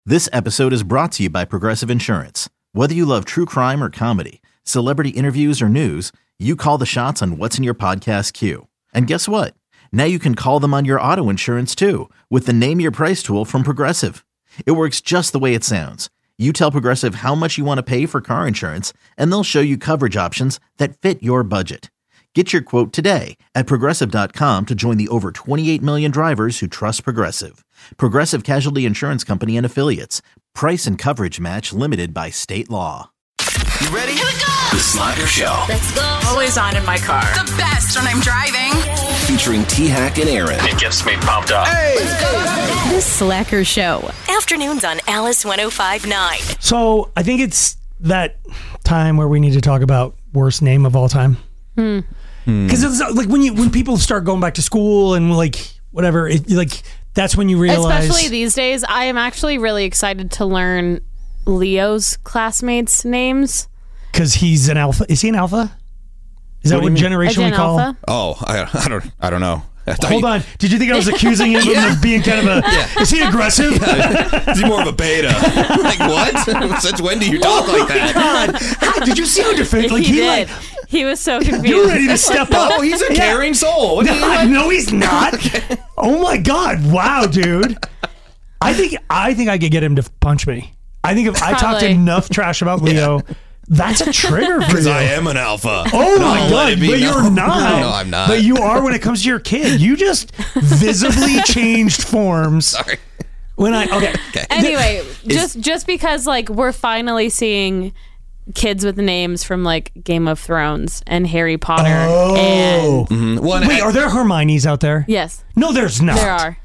This episode is brought to you by Progressive Insurance. Whether you love true crime or comedy, celebrity interviews or news, you call the shots on what's in your podcast queue. And guess what? Now you can call them on your auto insurance too with the Name Your Price tool from Progressive. It works just the way it sounds. You tell Progressive how much you want to pay for car insurance, and they'll show you coverage options that fit your budget. Get your quote today at Progressive.com to join the over 28 million drivers who trust Progressive. Progressive Casualty Insurance Company and Affiliates. Price and coverage match limited by state law. You ready? Here we go! The Slacker Show. Let's go! Always on in my car. The best when I'm driving. Featuring T-Hack and Aaron. It gets me pumped up. Hey! The Slacker Show. Afternoons on Alice 105.9. So I think it's that time where we need to talk about worst name of all time. Because it's like when people start going back to school and like whatever, that's when you realize. Especially these days, I am actually really excited to learn Leo's classmates' names. Because he's an alpha. Is he an alpha? Is that what generation we call? Alpha? Oh, I don't know. Hold on. Did you think I was accusing him of being kind of a... Is he aggressive? Is he more of a beta? Like, what? Since when do you talk like that? God. Did you see how defensive? Like, he did. He was so confused. You're ready to step up. Oh, he's a caring soul. No, he's not. Oh my God. Wow, dude. I think I could get him to punch me. I think if I talked enough trash about Leo... That's a trigger for you. Because I am an alpha. Oh my God, but you're not. No, I'm not. But you are when it comes to your kid. You just visibly changed forms. Sorry. Okay. Anyway, just because like we're finally seeing kids with names from like Game of Thrones and Harry Potter. Oh. And wait, are there Hermiones out there? Yes. No, there's not. There are.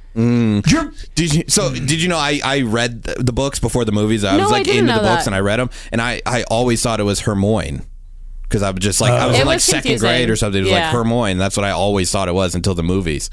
Did you know I read the books before the movies? I was like into the books and I read them, and I always thought it was Hermione because I was just like I was in like second grade or something. It was like Hermione. That's what I always thought it was until the movies.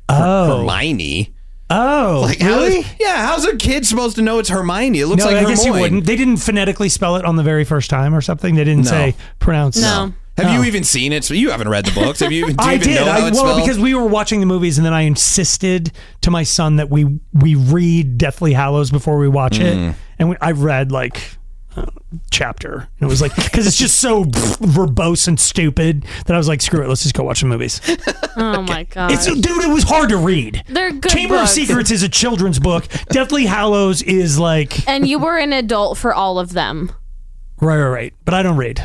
Hermione. Oh, like, really? How's a kid supposed to know it's Hermione? It looks like I guess Hermione. you wouldn't. They didn't phonetically spell it on the very first time or something. They didn't say pronounce it. No. Have you even seen it? So you haven't read the books. Have you? Do you I even did. know how it's spelled? Because we were watching the movies, and then I insisted to my son that we read Deathly Hallows before we watch it, and I read like chapter, and it was like because it's just so verbose and stupid that I was like, screw it, let's just go watch the movies. Oh my God, dude, it was hard to read. They're good. Chamber books. of Secrets is a children's book. Deathly Hallows is like, and you were an adult for all of them. Right. But I don't read.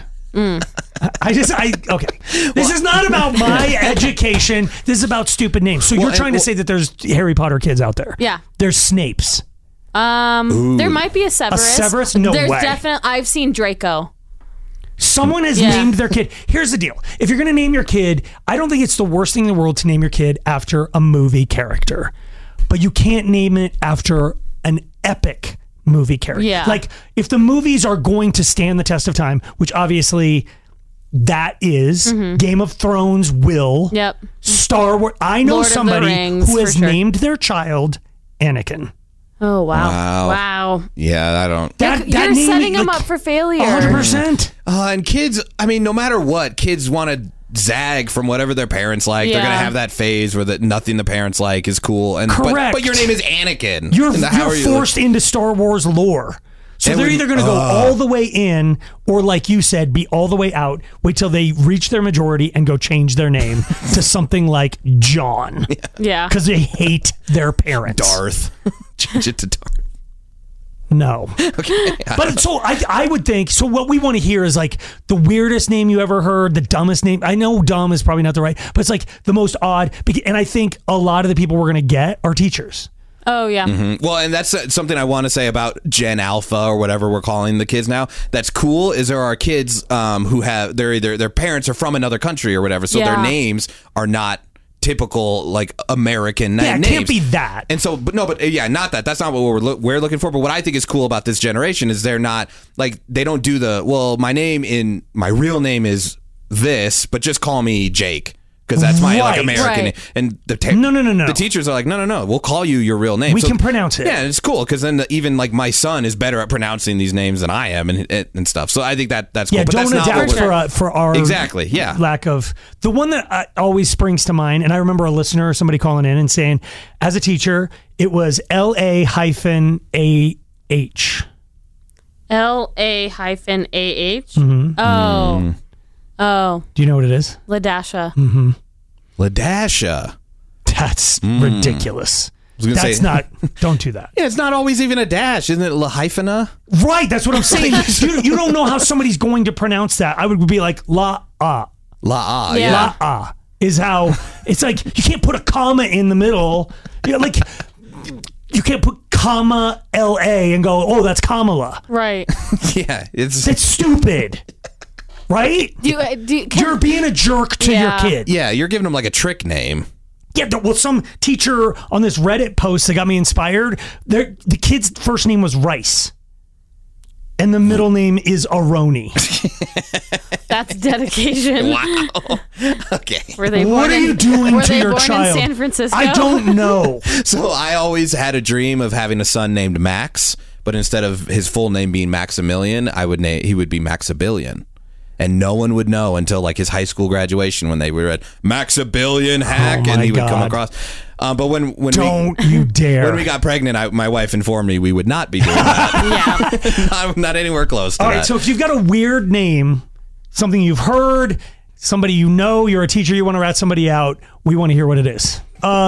Okay. This is not about my education. This is about stupid names. So you're trying to say that there's Harry Potter kids out there? Yeah. There's Snapes. There might be a Severus. A Severus? No There's way. Definitely. I've seen Draco. Someone has named their kid. Here's the deal. If you're going to name your kid, I don't think it's the worst thing in the world to name your kid after a movie character. But you can't name it after an epic movie character. Yeah. Like, if the movies are going to stand the test of time, which obviously that is, Game of Thrones will. Yep. Star Wars. I know Lord of the somebody Rings, who has for sure. named their child Anakin. Oh, wow. Yeah, I don't. You're setting them up for failure. 100%. And kids, I mean, no matter what, kids want to zag from whatever their parents like. They're going to have that phase where nothing the parents like is cool. And Correct. But your name is Anakin. You're forced into Star Wars lore. So they're either going to go all the way in or, like you said, be all the way out. Wait till they reach their majority and go change their name to something like John. Yeah. Because they hate their parents. Darth. Change it to Darth. No. Okay. But so I would think, so what we want to hear is like the weirdest name you ever heard, the dumbest name. I know dumb is probably not the right, but it's like the most odd. And I think a lot of the people we're going to get are teachers. Oh, yeah. Mm-hmm. Well, and that's something I want to say about Gen Alpha or whatever we're calling the kids now. That's cool is there are kids who have, their parents are from another country or whatever. So their names are not typical like American names. Yeah, it can't be that. And so, not that. That's not what we're looking for. But what I think is cool about this generation is they're not like, they don't do my real name is this, but just call me Jake. Because that's my like American name. And the no. The teachers are like, no. We'll call you your real name. We can pronounce it. Yeah, it's cool because then even like my son is better at pronouncing these names than I am and stuff. So I think that's cool. Yeah, but don't that's adapt for our exactly. Yeah, lack of the one that always springs to mind. And I remember a listener or somebody calling in and saying, as a teacher, it was LA-A LA-AH? Oh. Do you know what it is? LaDasha. Mm-hmm. LaDasha. That's ridiculous. That's not. Don't do that. Yeah, it's not always even a dash, isn't it? LaHyphena? Right. That's what I'm saying. you don't know how somebody's going to pronounce that. I would be like La-ah. La-ah, Yeah. La-ah is how it's like. You can't put a comma in the middle. Like you can't put comma L-A and go, oh, that's Kamala. Right. Yeah, That's stupid. Right? You're being a jerk to your kid. Yeah, you're giving them like a trick name. Yeah, well, some teacher on this Reddit post that got me inspired, the kid's first name was Rice. And the middle name is Aroni. That's dedication. Wow. Okay. What are you doing to your child? In San Francisco? I don't know. So I always had a dream of having a son named Max, but instead of his full name being Maximilian, he would be Maxabillion. And no one would know until like his high school graduation when they were at Maxabillion Hack, and he would come across. But when you dare. When we got pregnant, my wife informed me we would not be doing that. Yeah, I'm not anywhere close to that. All right, so if you've got a weird name, something you've heard, somebody you know, you're a teacher, you want to rat somebody out, we want to hear what it is.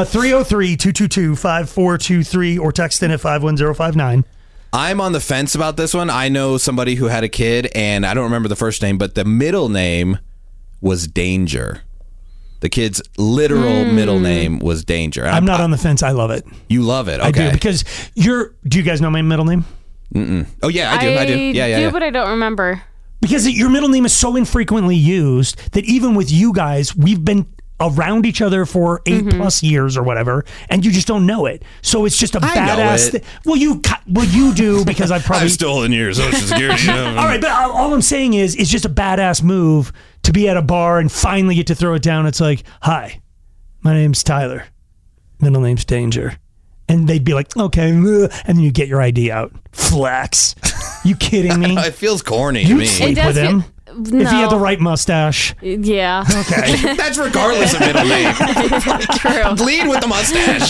303-222-5423 or text in at 51059. I'm on the fence about this one. I know somebody who had a kid, and I don't remember the first name, but the middle name was Danger. The kid's literal middle name was Danger. I'm not on the fence. I love it. You love it. Okay. I do, because do you guys know my middle name? Mm-mm. Oh, yeah, I do. Yeah. But I don't remember. Because your middle name is so infrequently used that even with you guys, we've been around each other for 8+ years or whatever, and you just don't know it. So it's just a badass. Well, you do, because I've probably stolen your Social Security. All right, but all I'm saying is, it's just a badass move to be at a bar and finally get to throw it down. It's like, hi, my name's Tyler. Middle name's Danger. And they'd be like, okay, and then you get your ID out. Flex. You kidding me? It feels corny to me. You'd sleep with him? No. If he had the right mustache. Yeah. Okay. That's regardless of middle name. True. Lead with the mustache.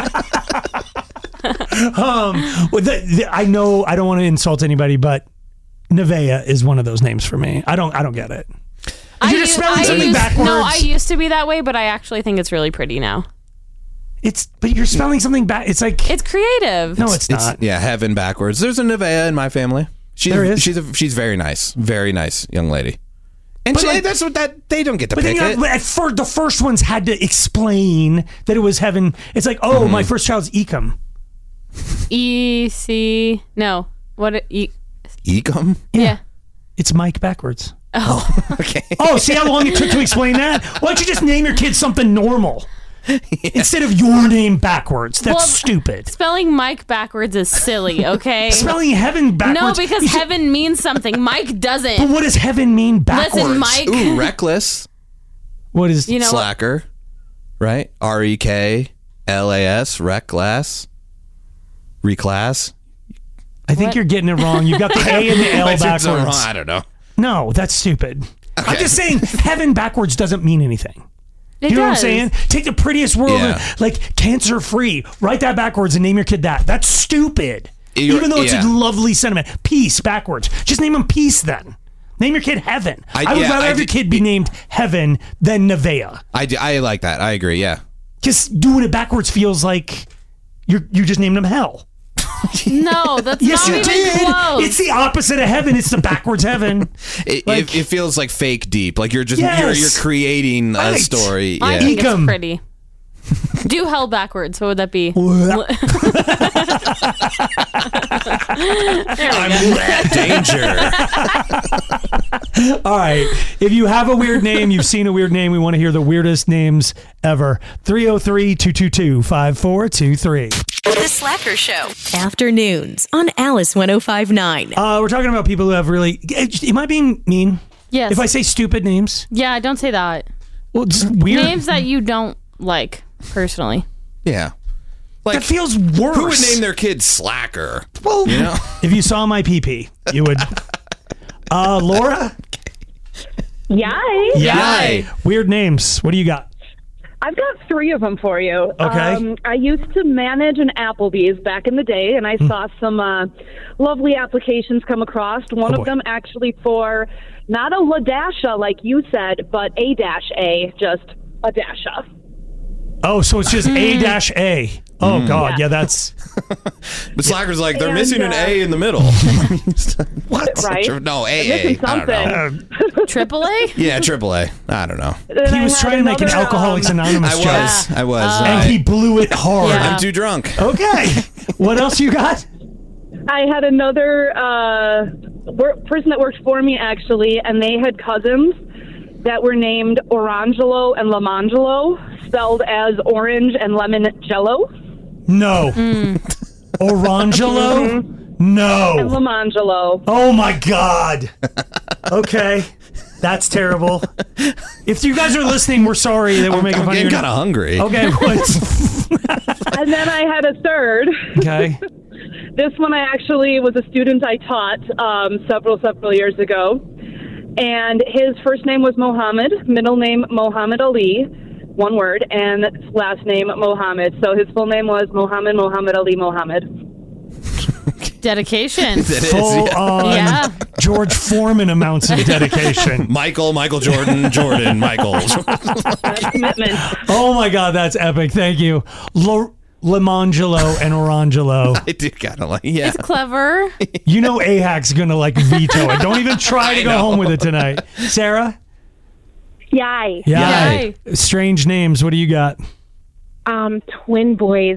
I know I don't want to insult anybody, but Nevaeh is one of those names for me. I don't get it. You're just spelling something backwards. No, I used to be that way, but I actually think it's really pretty now. But you're spelling something back. It's like, it's creative. No, it's not. Heaven backwards. There's a Nevaeh in my family. There is? She's very nice young lady. And that's what they don't get to pick it. The first ones had to explain that it was heaven. It's like, my first child's Ecom. E-C... No. What? Ecom? Yeah. It's Mike backwards. Oh. Okay. Oh, see how long it took to explain that? Why don't you just name your kid something normal? Instead of your name backwards. That's stupid. Spelling Mike backwards is silly, okay? Spelling heaven backwards. No, because heaven means something. Mike doesn't. But what does heaven mean backwards? Listen, Mike. Ooh, reckless. What is slacker? Right? REKLAS. Reclass. Reclass. I think you're getting it wrong. You got the A and the L backwards. Wrong. I don't know. No, that's stupid. Okay. I'm just saying heaven backwards doesn't mean anything. You know what I'm saying? Take the prettiest word, like cancer free, write that backwards and name your kid that. That's stupid. Even though it's a lovely sentiment. Peace backwards. Just name him Peace then. Name your kid Heaven. I would rather every kid be named Heaven than Nevaeh. I like that. I agree, yeah. Just doing it backwards feels like you just named him Hell. No, that's yes, not you even did. close. It's the opposite of heaven. It's the backwards heaven. It feels like fake deep. Like you're just you're creating a story. I think it's pretty. Do hell backwards. What would that be? Danger. All right. If you have a weird name, you've seen a weird name, we want to hear the weirdest names ever. 303-222-5423. The Slacker Show. Afternoons on Alice 105.9. We're talking about people who have really... Am I being mean? Yes. If I say stupid names? Yeah, don't say that. Well, just weird. Names that you don't like, personally. Yeah. Like, that feels worse. Who would name their kid Slacker? Well, you know? If you saw my PP, you would... Laura? Yay. Yay. Weird names. What do you got? I've got 3 of them for you. Okay. I used to manage an Applebee's back in the day, and I saw some lovely applications come across. One of them actually for not a LaDasha like you said, but A-A, just a Dasha. Oh, so it's just A-A. Oh, God. Yeah, that's... But Slacker's like, they're missing an A in the middle. What? Right? No, AA. I don't know. AAA? Yeah, AAA. I don't know. He was trying to make an Alcoholics Anonymous joke. I was. And he blew it hard. Yeah. I'm too drunk. Okay. What else you got? I had another person that worked for me, actually, and they had cousins that were named Orangelo and Lamangelo, spelled as orange and lemon jello. No. Orangelo? No. And Lamangelo. Oh, my God. Okay. That's terrible. If you guys are listening, we're sorry that we're making fun of you. I'm kind of hungry. Okay. And then I had a third. Okay. This one I actually was a student I taught several years ago. And his first name was Mohammed, middle name Mohammed Ali, one word, and last name Mohammed. So his full name was Mohammed Ali Mohammed. Dedication. Full on George Foreman amounts of dedication. Michael Jordan, Michael. That's commitment. Oh my God, that's epic. Thank you. Lamangelo and Orangelo. I do kind of like, yeah. It's clever. You know AHAC's going to like veto it. Don't even try to go home with it tonight. Sarah? Yay. Yay. Strange names. What do you got? Twin boys.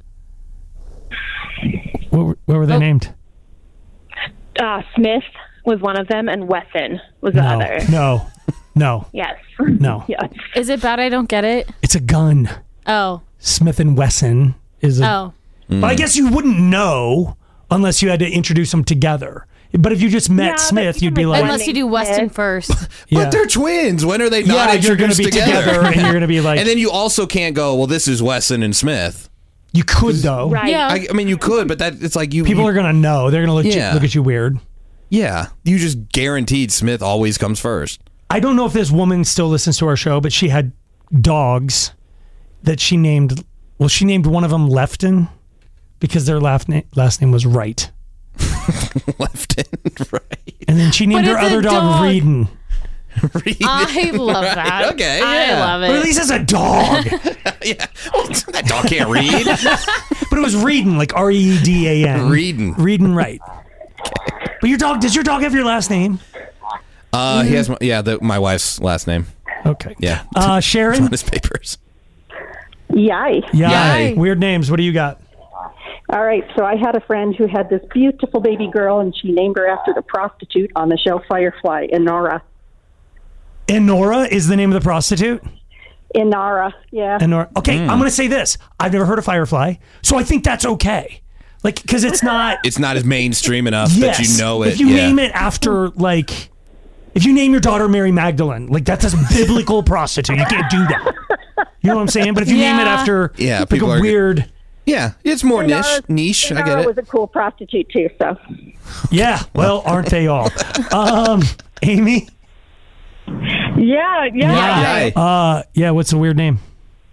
What were they named? Smith was one of them, and Wesson was the other. No. Yes. No. Yes. Is it bad I don't get it? It's a gun. Oh. Smith and Wesson is a... Oh. But I guess you wouldn't know unless you had to introduce them together. But if you just met Smith, you'd be like... Unless you do Weston first. But they're twins. When are they not introduced you're going to be together and you're going to be like... And then you also can't go, well, this is Wesson and Smith. You could, though. Right. Yeah. I mean, you could, but it's like you... People are going to know. They're going to look at you weird. Yeah. You just guaranteed Smith always comes first. I don't know if this woman still listens to our show, but she had dogs that she named... Well, she named one of them Lefton because their last name was Wright. Lefton, right. And then she named her other dog Reedon. I love that. Okay, I love it. But at least it's a dog. Yeah. That dog can't read. But it was Reedon, like Reedan. Reedon Wright. But does your dog have your last name? He has my wife's last name. Okay. Yeah. Sharon? On his papers. Yay. Yay. Weird names. What do you got? All right, so I had a friend who had this beautiful baby girl, and she named her after the prostitute on the show Firefly, Inara. Inara is the name of the prostitute? Inara, yeah. Inara. Okay, I'm going to say this. I've never heard of Firefly, so I think that's okay. Like, because it's not... It's not as mainstream enough that you know it. If you name it after, like... If you name your daughter Mary Magdalene, like, that's a biblical prostitute. You can't do that. You know what I'm saying? But if you name it after like a weird... Yeah, it's more niche. I get it. Was a cool prostitute too, so. Yeah, well, aren't they all? Amy? Yeah. Yeah, what's the weird name?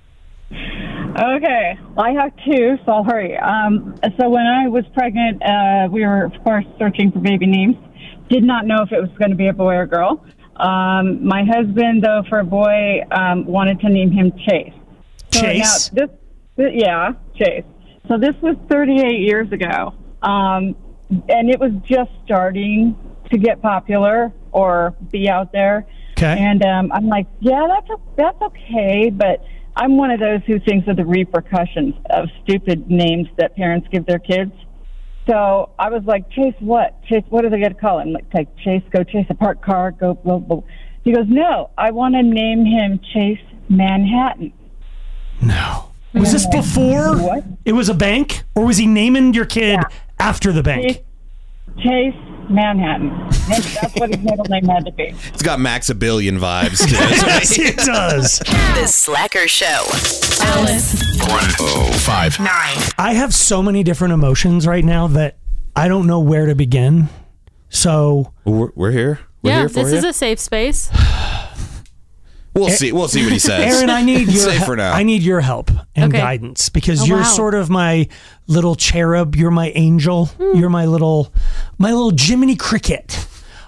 Okay, well, I have two, so I'll hurry. So when I was pregnant, we were, of course, searching for baby names. Did not know if it was going to be a boy or girl. My husband, though, for a boy, wanted to name him Chase. So Chase? Chase. So this was 38 years ago, and it was just starting to get popular or be out there. Okay. And I'm like, yeah, that's okay, but I'm one of those who thinks of the repercussions of stupid names that parents give their kids. So I was like, Chase what? Chase, what are they going to call him? Like Chase, go chase a parked car, go blah, blah. He goes, no, I want to name him Chase Manhattan. No. Was this before it was a bank? Or was he naming your kid after the bank? Chase Manhattan. That's what his middle name had to be. It's got Max a Billion vibes to it. Yes, it does. The Slacker Show. Alice. 1059. I have so many different emotions right now that I don't know where to begin. So we're here. We're here for this you. is a safe space. We'll see what he says. Aaron, I need your Safe for now. I need your help and guidance because you're sort of my little cherub. You're my angel. You're my little Jiminy Cricket.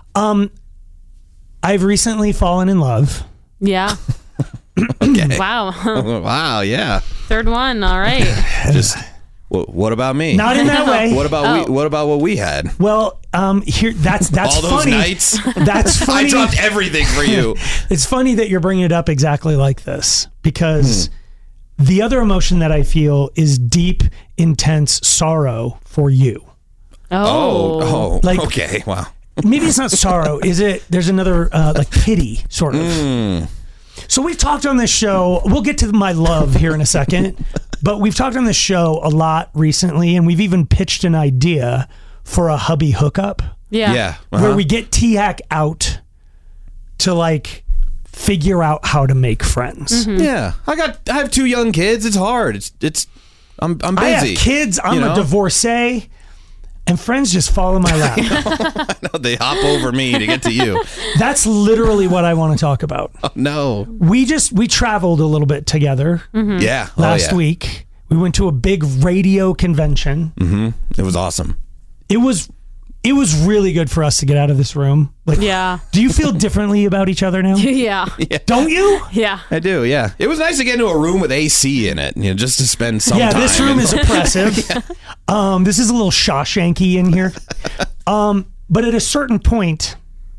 I've recently fallen in love. Yeah. Okay. Wow. Wow. Yeah. Third one. All right. Just. What about me? Not in that way. What about what about what we had? Well, here that's all those funny. nights. That's funny. I dropped everything for you. It's funny that you're bringing it up exactly like this because the other emotion that I feel is deep, intense sorrow for you. Oh, like, okay, wow. Maybe it's not sorrow. Is it? There's another like pity, sort of. So we've talked on this show. We'll get to my love here in a second, but we've talked on this show a lot recently, and we've even pitched an idea for a hubby hookup. Yeah. Where we get T-Hack out to like figure out how to make friends. Yeah, I have 2 young kids. It's hard. I'm busy. I have kids. I'm a divorcee. And friends just fall in my lap. I know, they hop over me to get to you. That's literally what I want to talk about. Oh, no. We traveled a little bit together. Yeah. Last week. We went to a big radio convention. It was awesome. It was really good for us to get out of this room. Like, do you feel differently about each other now? Yeah. Don't you? Yeah. I do, yeah. It was nice to get into a room with AC in it, just to spend some time. Yeah, this room is oppressive. This is a little Shawshanky in here. But at a certain point,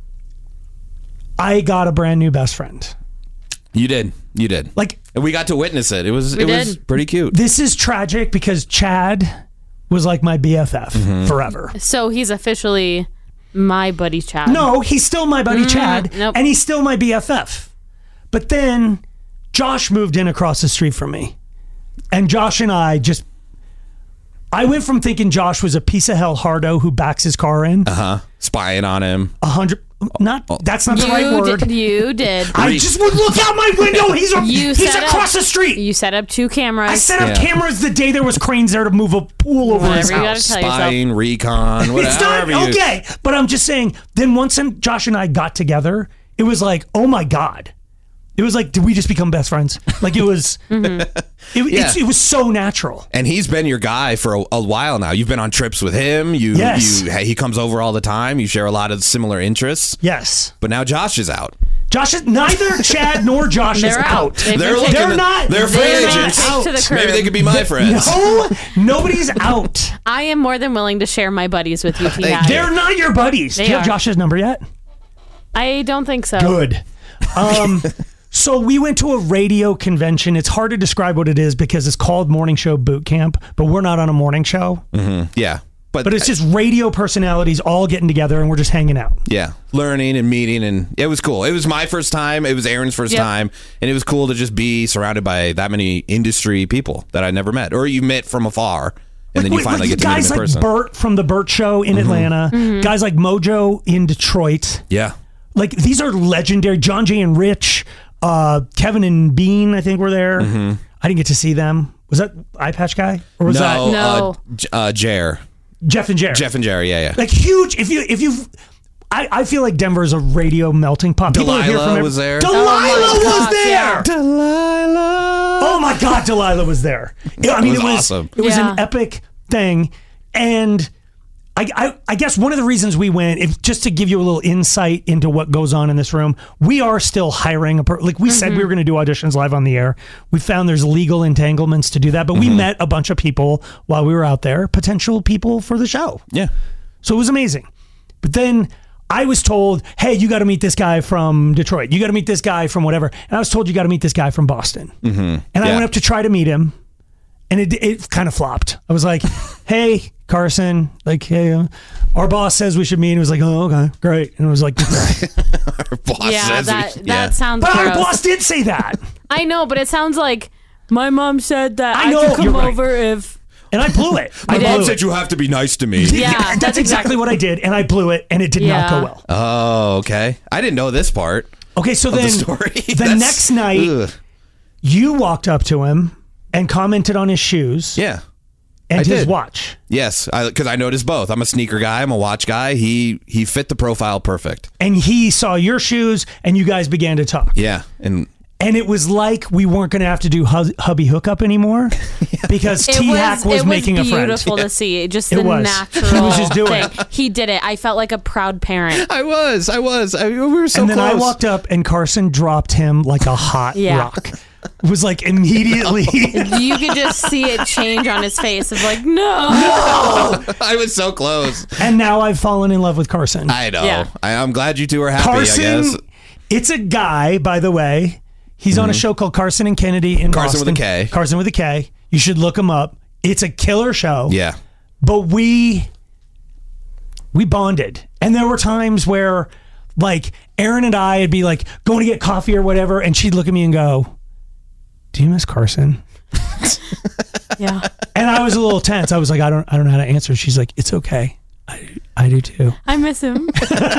I got a brand new best friend. You did. Like, and we got to witness it. It was pretty cute. This is tragic because Chad was like my BFF forever. So he's officially my buddy Chad. No, he's still my buddy Chad, nope. and he's still my BFF. But then Josh moved in across the street from me, and Josh and I went from thinking Josh was a piece of hell hardo who backs his car in. Spying on him. 100. That's not the right word. You did. I just would look out my window. He's across the street. You set up 2 cameras. I set up cameras the day there was cranes there to move a pool over his house. Spying, recon, whatever. It's not okay. But I'm just saying. Then once Josh and I got together, it was like, oh my God. It was like, did we just become best friends? Like it was, it was so natural. And he's been your guy for a while now. You've been on trips with him. He comes over all the time. You share a lot of similar interests. Yes. But now Josh is out. Neither Chad nor Josh is out. They're not. They're free agents. Maybe they could be my friends. No, nobody's out. I am more than willing to share my buddies with you. They're not your buddies. Do you have Josh's number yet? I don't think so. Good. So we went to a radio convention. It's hard to describe what it is because it's called Morning Show Boot Camp, but we're not on a morning show. Yeah. But it's just radio personalities all getting together and we're just hanging out. Yeah. Learning and meeting, and it was cool. It was my first time. It was Aaron's first time. And it was cool to just be surrounded by that many industry people that I never met, or you met from afar. And then you finally get to meet them in person. Guys like Bert from the Bert Show in Atlanta. Guys like Mojo in Detroit. Yeah. Like these are legendary. John Jay and Rich. Kevin and Bean, I think, were there. I didn't get to see them. Was that Eye Patch Guy? Or was that Jer? Jeff and Jer. Jeff and Jer, yeah. Like huge. I feel like Denver is a radio melting pot. Delilah was there. Delilah was there. Delilah. Oh my God, Delilah was there. I mean, it was awesome. It was an epic thing, and I guess one of the reasons we went, just to give you a little insight into what goes on in this room, we are still hiring like we said we were going to do auditions live on the air. We found there's legal entanglements to do that, but we met a bunch of people while we were out there, potential people for the show. Yeah. So it was amazing. But then I was told, hey, you got to meet this guy from Detroit. You got to meet this guy from whatever. And I was told you got to meet this guy from Boston. And I went up to try to meet him. And it kind of flopped. I was like, hey, Carson, like, hey, our boss says we should meet. And it was like, oh, okay, great. And it was like, our boss says that sounds But gross. our boss did say that. I know, but it sounds like my mom said that I could come over if... And I blew it. My mom said you have to be nice to me. Yeah, that's exactly what I did. And I blew it, and it did not go well. Oh, okay. I didn't know this part. Okay, so then the next night, you walked up to him and commented on his shoes. Yeah. And his watch. Yes, because I noticed both. I'm a sneaker guy. I'm a watch guy. He fit the profile perfect. And he saw your shoes, and you guys began to talk. Yeah. And And it was like we weren't going to have to do hubby hookup anymore because T-Hack was making a friend. It was beautiful to see. Just the natural he was just doing thing. He did it. I felt like a proud parent. I was. We were so close. And then I walked up and Carson dropped him like a hot rock. It was like immediately. You could just see it change on his face of like, no. I was so close. And now I've fallen in love with Carson. I know. Yeah. I'm glad you two are happy, Carson, I guess. It's a guy, by the way. He's on a show called Carson and Kennedy in Carson Boston. with a K. Carson with a K. You should look him up. It's a killer show. Yeah. But we bonded. And there were times where like Erin and I would be like going to get coffee or whatever, and she'd look at me and go, "Do you miss Carson?" Yeah. And I was a little tense. I was like, I don't know how to answer. She's like, "It's okay. I do too." I miss him.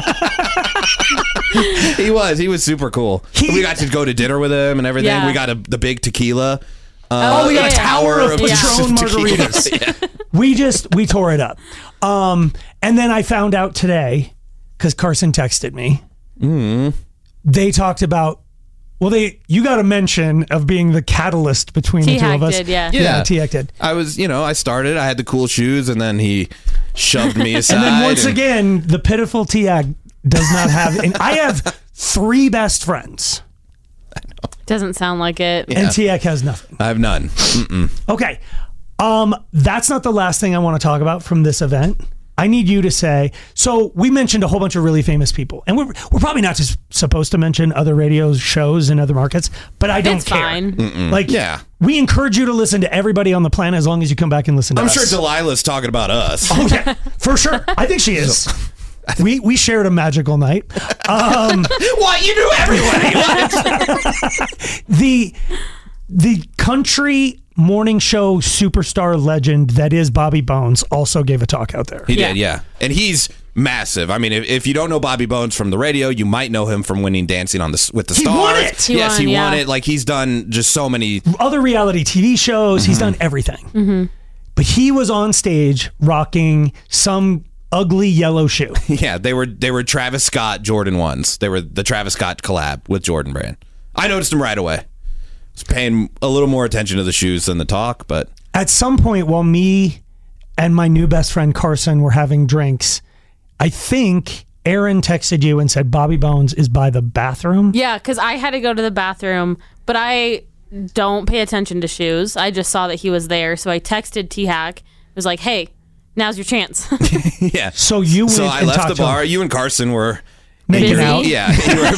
He was super cool. We got to go to dinner with him and everything. Yeah. We got the big tequila. We got a tower of Patron margaritas. We tore it up. And then I found out today, because Carson texted me, they talked about, you got a mention of being the catalyst between the two of us. Did, yeah. Yeah, T-Hack did. I was, I started, I had the cool shoes, and then he shoved me aside. And then once again, the pitiful T-Hack does not have, and I have 3 best friends. I know. Doesn't sound like it. Yeah. And T-Hack has nothing. I have none. Okay. That's not the last thing I want to talk about from this event. I need you to say, so we mentioned a whole bunch of really famous people, and we're probably not just supposed to mention other radio shows in other markets, but I don't care. Fine. Like, we encourage you to listen to everybody on the planet as long as you come back and listen to us. I'm sure Delilah's talking about us. Okay, for sure. I think she is. We shared a magical night. What? You knew everybody. The country morning show superstar legend that is Bobby Bones also gave a talk out there. He did, yeah. And he's massive. I mean, if you don't know Bobby Bones from the radio, you might know him from winning Dancing with the Stars. He won it. He won it. Like, he's done just so many other reality TV shows. He's done everything. But he was on stage rocking some ugly yellow shoe. Yeah, they were Travis Scott Jordan 1s. They were the Travis Scott collab with Jordan Brand. I noticed him right away. I was paying a little more attention to the shoes than the talk, but at some point while me and my new best friend Carson were having drinks, I think Erin texted you and said Bobby Bones is by the bathroom. Yeah, because I had to go to the bathroom, but I don't pay attention to shoes. I just saw that he was there, so I texted T-Hack. It was like, hey, now's your chance. Yeah. So you went I left the bar. You and Carson were making out. Yeah.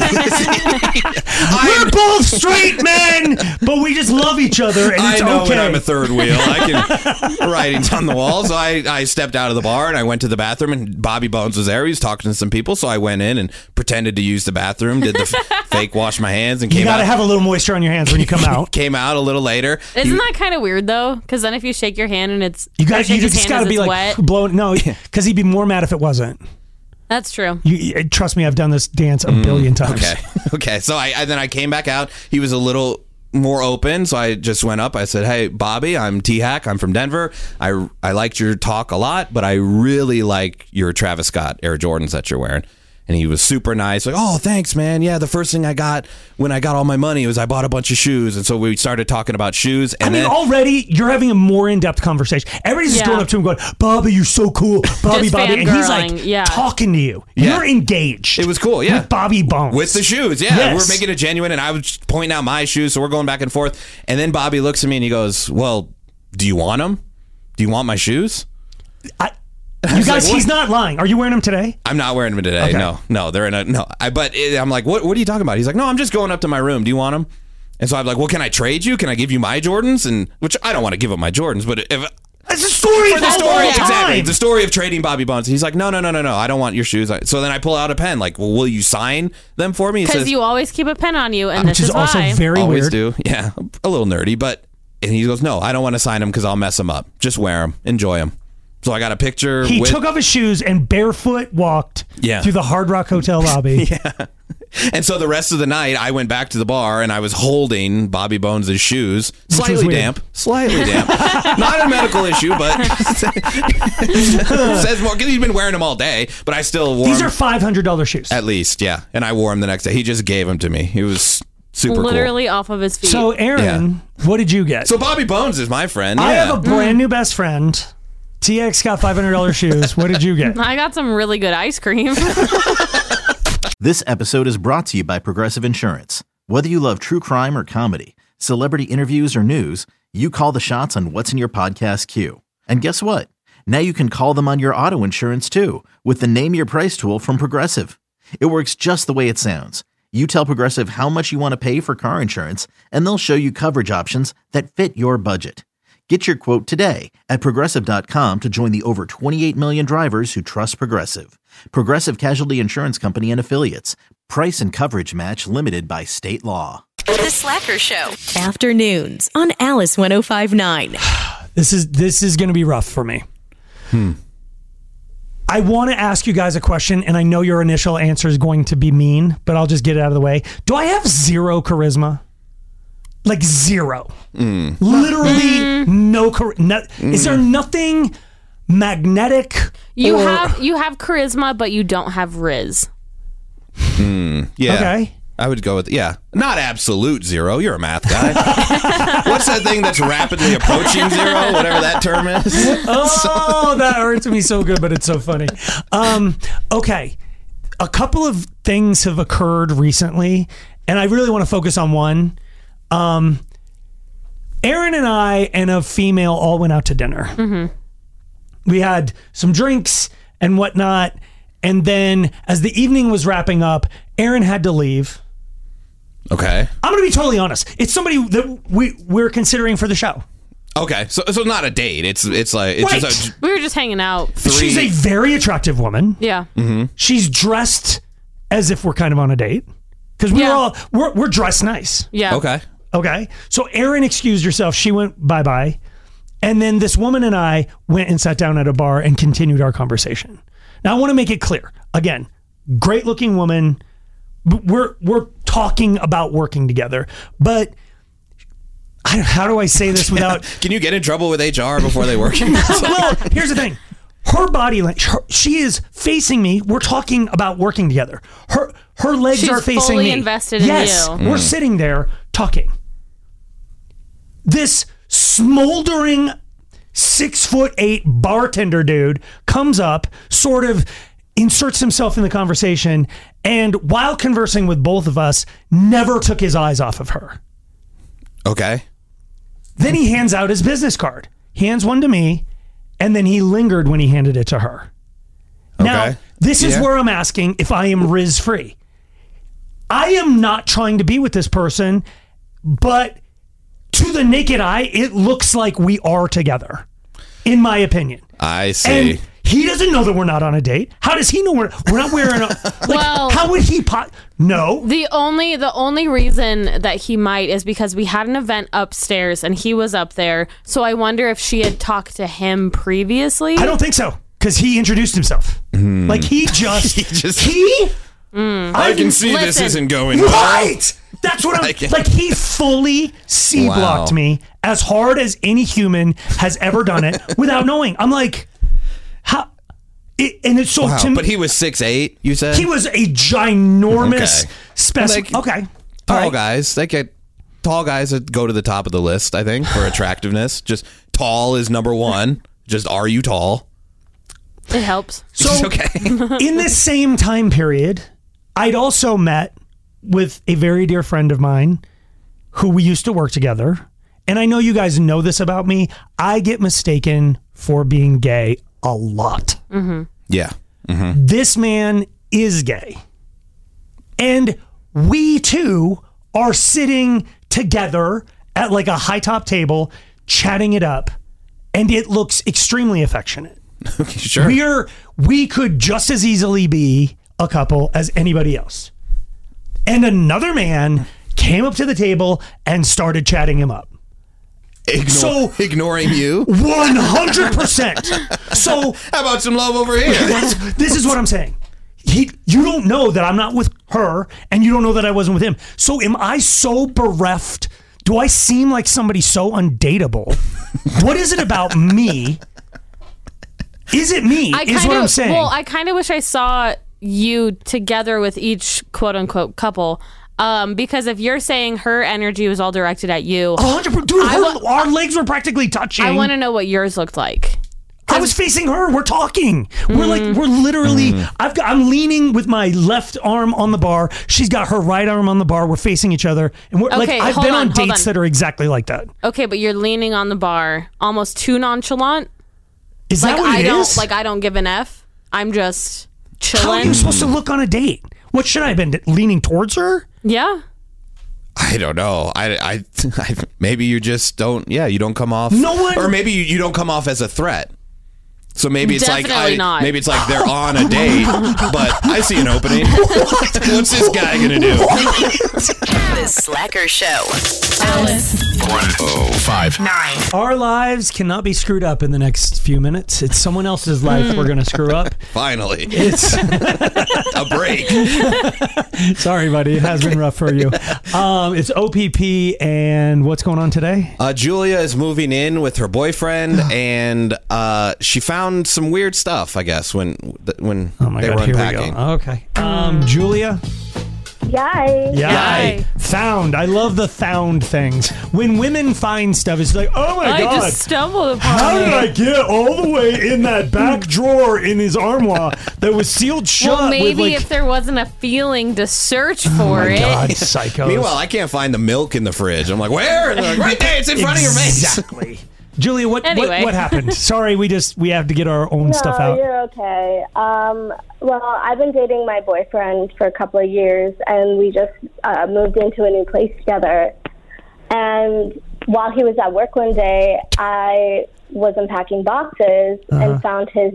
We're both straight men, but we just love each other, and it's I know okay. when I'm a third wheel. I can writings on the wall. So I stepped out of the bar and I went to the bathroom, and Bobby Bones was there. He was talking to some people, so I went in and pretended to use the bathroom, did the fake wash my hands, and came out. You got to have a little moisture on your hands when you come out. Came out a little later. Isn't that kind of weird though? Because then if you shake your hand and it's you just got to be like wet. blowing. No, because he'd be more mad if it wasn't. That's true. Trust me, I've done this dance a billion times. Okay. So then I came back out. He was a little more open, so I just went up. I said, "Hey, Bobby, I'm T-Hack. I'm from Denver. I liked your talk a lot, but I really like your Travis Scott Air Jordans that you're wearing." And he was super nice. Like, "Oh, thanks, man. Yeah, the first thing I got when I got all my money was I bought a bunch of shoes." And so we started talking about shoes. And already you're having a more in-depth conversation. Everybody's just going up to him going, "Bobby, you're so cool. Bobby." And he's like talking to you. Yeah. You're engaged. It was cool, yeah. With Bobby Bones. With the shoes, yeah. Yes. We're making it genuine, and I was pointing out my shoes, so we're going back and forth. And then Bobby looks at me and he goes, "Well, do you want them? Do you want my shoes?" You guys, he's not lying. Are you wearing them today? I'm not wearing them today. Okay. No, they're in a no. I'm like, what are you talking about? He's like, no, I'm just going up to my room. Do you want them? And so I'm like, well, can I trade you? Can I give you my Jordans? And which I don't want to give up my Jordans, but if it's a story for the story, exactly, the story of trading Bobby Bones. He's like, no, I don't want your shoes. So then I pull out a pen. Like, well, will you sign them for me? Because you always keep a pen on you, and which this is also why. very always weird. Do, yeah, a little nerdy, but and he goes, no, I don't want to sign them because I'll mess them up. Just wear them, enjoy them. So I got a picture. He took off his shoes and barefoot walked through the Hard Rock Hotel lobby. Yeah. And so the rest of the night, I went back to the bar and I was holding Bobby Bones' shoes. Slightly damp. Not a medical issue, but says more because he's been wearing them all day. But I still wore These them. are $500 shoes. At least, yeah. And I wore them the next day. He just gave them to me. He was Super literally cool. Off of his feet. So, Aaron, what did you get? So, Bobby Bones is my friend. I have a brand new best friend. TX got $500 shoes. What did you get? I got some really good ice cream. This episode is brought to you by Progressive Insurance. Whether you love true crime or comedy, celebrity interviews or news, you call the shots on what's in your podcast queue. And guess what? Now you can call them on your auto insurance too with the Name Your Price tool from Progressive. It works just the way it sounds. You tell Progressive how much you want to pay for car insurance, and they'll show you coverage options that fit your budget. Get your quote today at Progressive.com to join the over 28 million drivers who trust Progressive. Progressive Casualty Insurance Company and Affiliates. Price and coverage match limited by state law. The Slacker Show. Afternoons on Alice 105.9. This is going to be rough for me. I want to ask you guys a question, and I know your initial answer is going to be mean, but I'll just get it out of the way. Do I have zero charisma? Like zero. Literally no charisma. Is there nothing magnetic? You have charisma, but you don't have riz. Yeah. Okay. I would go with, not absolute zero. You're a math guy. What's that thing that's rapidly approaching zero? Whatever that term is. Oh, that hurts me so good, but it's so funny. Okay. A couple of things have occurred recently, and I really want to focus on one. Aaron and I and a female all went out to dinner. Mm-hmm. We had some drinks and whatnot, and then as the evening was wrapping up, Aaron had to leave. Okay. I'm going to be totally honest. It's somebody that we're considering for the show. Okay, so not a date. It's like right. We were just hanging out. She's a very attractive woman. Yeah. Mm-hmm. She's dressed as if we're kind of on a date because we're dressed nice. Yeah. Okay. So Erin excused herself. She went bye-bye. And then this woman and I went and sat down at a bar and continued our conversation. Now, I want to make it clear. Again, great looking woman. We're talking about working together. But how do I say this without... Can you get in trouble with HR before they work? Well, here's the thing. Her body, she is facing me. We're talking about working together. Her legs are facing me. She's fully invested in you. Yes, we're sitting there talking. This smoldering 6'8" bartender dude comes up, sort of inserts himself in the conversation, and while conversing with both of us, never took his eyes off of her. Okay. Then he hands out his business card. He hands one to me, and then he lingered when he handed it to her. Okay. Now, this is where I'm asking if I am Riz-free. I am not trying to be with this person, but to the naked eye, it looks like we are together, in my opinion. I see. And he doesn't know that we're not on a date. How does he know we're not wearing a... Well, how would he... No. The only reason that he might is because we had an event upstairs and he was up there. So I wonder if she had talked to him previously. I don't think so, because he introduced himself. Like he just... I can see this isn't going well. Right! That's what I'm... Like, he fully C-blocked me as hard as any human has ever done it without knowing. I'm like... How? And it's so... But he was 6'8", you said? He was a ginormous specimen. Okay. Tall guys. Tall guys that go to the top of the list, I think, for attractiveness. Just tall is number one. Just, are you tall? It helps. So, in this same time period, I'd also met with a very dear friend of mine who we used to work together. And I know you guys know this about me. I get mistaken for being gay a lot. Mm-hmm. Yeah. Mm-hmm. This man is gay. And we two are sitting together at like a high top table, chatting it up. And it looks extremely affectionate. Sure. We could just as easily be a couple as anybody else. And another man came up to the table and started chatting him up. Ignoring you? 100%. So how about some love over here? This is what I'm saying. You don't know that I'm not with her, and you don't know that I wasn't with him. So am I so bereft? Do I seem like somebody so undateable? What is it about me? Is it me? Is what I'm saying. Well, I kind of wish I saw you together with each quote unquote couple. Because if you're saying her energy was all directed at you, 100%. Dude, our legs were practically touching. I want to know what yours looked like. I was facing her. We're talking. We're literally. I'm leaning with my left arm on the bar. She's got her right arm on the bar. We're facing each other, and we're I've been on dates that are exactly like that. Okay, but you're leaning on the bar, almost too nonchalant. Is that what it is? I don't give an F. I'm just chilling. How are you supposed to look on a date? What should I have been leaning towards her? Yeah. I don't know. I maybe you just don't. Yeah, you don't come off. No one. Or maybe you don't come off as a threat. So maybe it's not. Maybe it's like they're on a date, but I see an opening. What's this guy gonna do? The Slacker Show. Alice. 105.9. Our lives cannot be screwed up in the next few minutes. It's someone else's life we're gonna screw up. Finally, it's a break. Sorry, buddy. It has been rough for you. It's OPP, and what's going on today? Julia is moving in with her boyfriend, and she found some weird stuff, I guess, when they were unpacking. Okay. Julia? Yay. Found. I love the found things. When women find stuff, it's like, oh my God. I just stumbled upon How did I get all the way in that back drawer in his armoire that was sealed shut? Well, maybe if there wasn't a feeling to search for it. Oh my God, psychos. Meanwhile, I can't find the milk in the fridge. I'm like, where? And they're like, right there. It's in front of your face. Exactly. Julia, what happened? Sorry, we have to get our own stuff out. No, you're okay. Well, I've been dating my boyfriend for a couple of years, and we just moved into a new place together. And while he was at work one day, I was unpacking boxes and found his,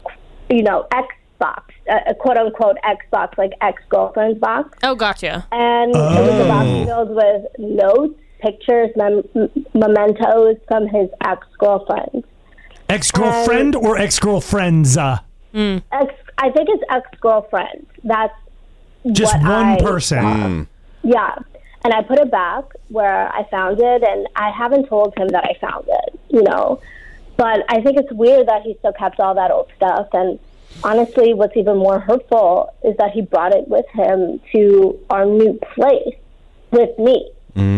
Xbox, a quote-unquote Xbox, like ex-girlfriend's box. Oh, gotcha. And it was a box filled with notes, pictures, mementos from his ex-girlfriend. Ex-girlfriend or ex-girlfriends? I think it's ex-girlfriend. That's just one person. Yeah. And I put it back where I found it, and I haven't told him that I found it, But I think it's weird that he still kept all that old stuff. And honestly, what's even more hurtful is that he brought it with him to our new place with me.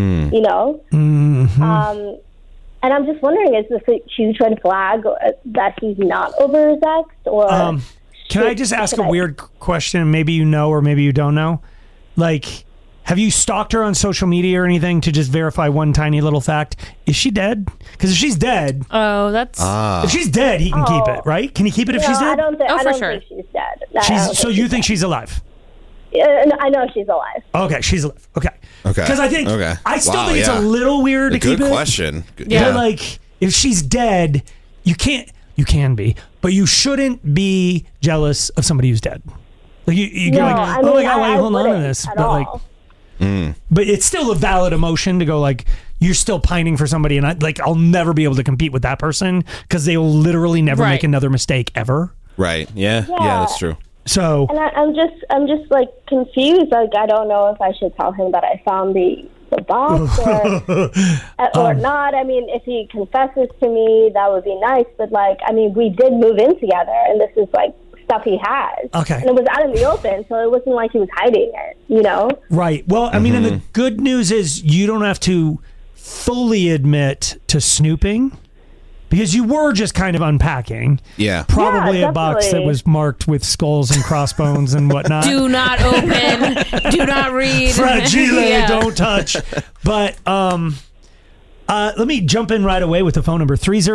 And I'm just wondering, is this a huge red flag that he's not over his ex? Or can I just ask a weird question? Maybe you know or maybe you don't know. Like, have you stalked her on social media or anything to just verify one tiny little fact? Is she dead? Because if she's dead... Oh, that's... If she's dead, he can keep it, right? Can he keep it if she's dead? I don't think she's dead. So you think she's alive? I know she's alive. Okay, she's alive. Okay. Because I think I still think it's a little weird to keep it. Good question. Yeah. But if she's dead, you can be, but you shouldn't be jealous of somebody who's dead. Like you're like, oh my God, why are you holding on to this? But but it's still a valid emotion to go like, you're still pining for somebody, and I'll never be able to compete with that person because they will literally never make another mistake ever. Right. Yeah, that's true. So, and I'm just like confused. Like, I don't know if I should tell him that I found the box or not. I mean, if he confesses to me, that would be nice. But we did move in together, and this is like stuff he has. Okay, and it was out in the open, so it wasn't like he was hiding it. Right. Well, I mean, and the good news is you don't have to fully admit to snooping. Because you were just kind of unpacking. Yeah. Probably a box that was marked with skulls and crossbones and whatnot. Do not open. Do not read. Fragile, don't touch. But let me jump in right away with the phone number,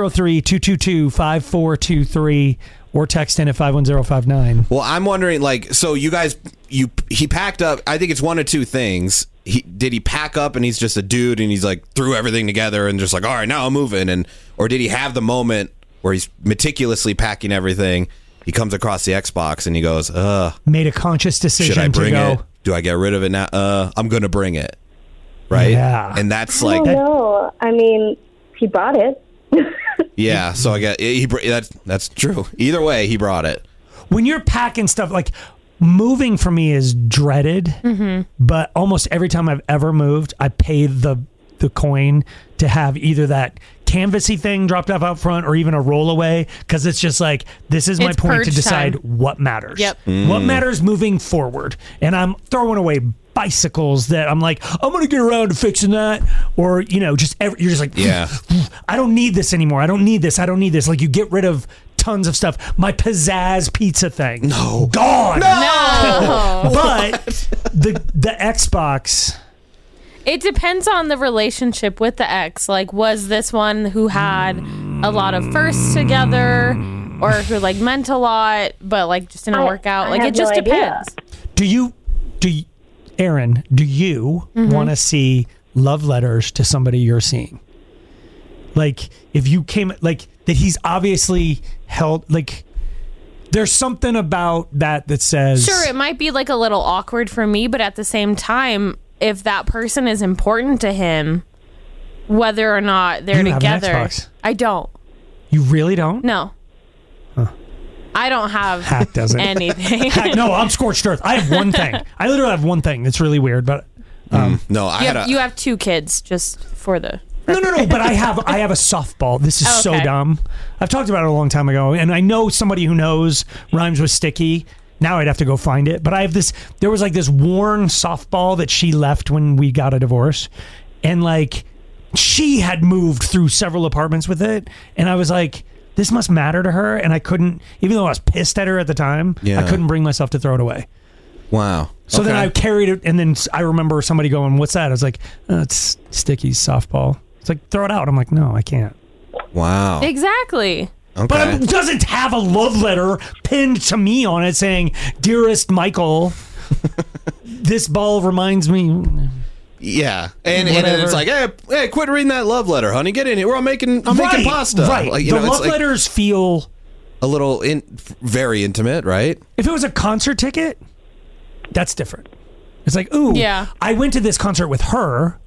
303-222-5423, or text in at 51059. Well, I'm wondering, so you guys, he packed up, I think it's one of two things. Did he pack up and he's just a dude and he's like threw everything together and just like, all right, now I'm moving, or did he have the moment where he's meticulously packing everything? He comes across the Xbox and he goes, made a conscious decision. Should I bring to go, it? Do I get rid of it now? I'm gonna bring it, right? Yeah. And that's I don't know. I mean, he brought it. Yeah. So I get that's true. Either way, he brought it. When you're packing stuff moving for me is dreaded, but almost every time I've ever moved, I pay the coin to have either that canvassy thing dropped off out front or even a rollaway, because it's just like, this is my point to decide what matters. Yep. What matters moving forward. And I'm throwing away bicycles that I'm like, I'm going to get around to fixing that. Or, you're just like, I don't need this anymore. I don't need this. Like you get rid of tons of stuff. My pizzazz pizza thing. No. Gone. No. But the Xbox. It depends on the relationship with the ex. Like, was this one who had a lot of firsts together, or who like meant a lot, but like just didn't work out? Like, it just depends. Do you, Aaron? Do you want to see love letters to somebody you're seeing? Like, if you came, like that, he's obviously held. Like, there's something about that says. Sure, it might be like a little awkward for me, but at the same time, if that person is important to him, whether or not they're together, have an Xbox. I don't. You really don't? No. Huh. I don't have Hack doesn't. anything. No, I'm scorched earth. I have one thing. I literally have one thing. It's really weird, but no, you have 2 kids, just for the. No. But I have a softball. This is so dumb. I've talked about it a long time ago, and I know somebody who knows rhymes with sticky. Now I'd have to go find it. But I have this. There was like this worn softball that she left when we got a divorce, and like she had moved through several apartments with it, and I was like, this must matter to her, and I couldn't, even though I was pissed at her at the time, I couldn't bring myself to throw it away. Wow. So then I carried it, and then I remember somebody going, "What's that?" I was like, "It's Sticky's softball." It's like, throw it out. I'm like, no, I can't. Wow. Exactly. Okay. But it doesn't have a love letter pinned to me on it saying, "Dearest Michael, this ball reminds me." Yeah, and it's like, hey, quit reading that love letter, honey. Get in here. I'm making pasta. Right. Like, the love letters feel a little very intimate, right? If it was a concert ticket, that's different. It's like, ooh, I went to this concert with her,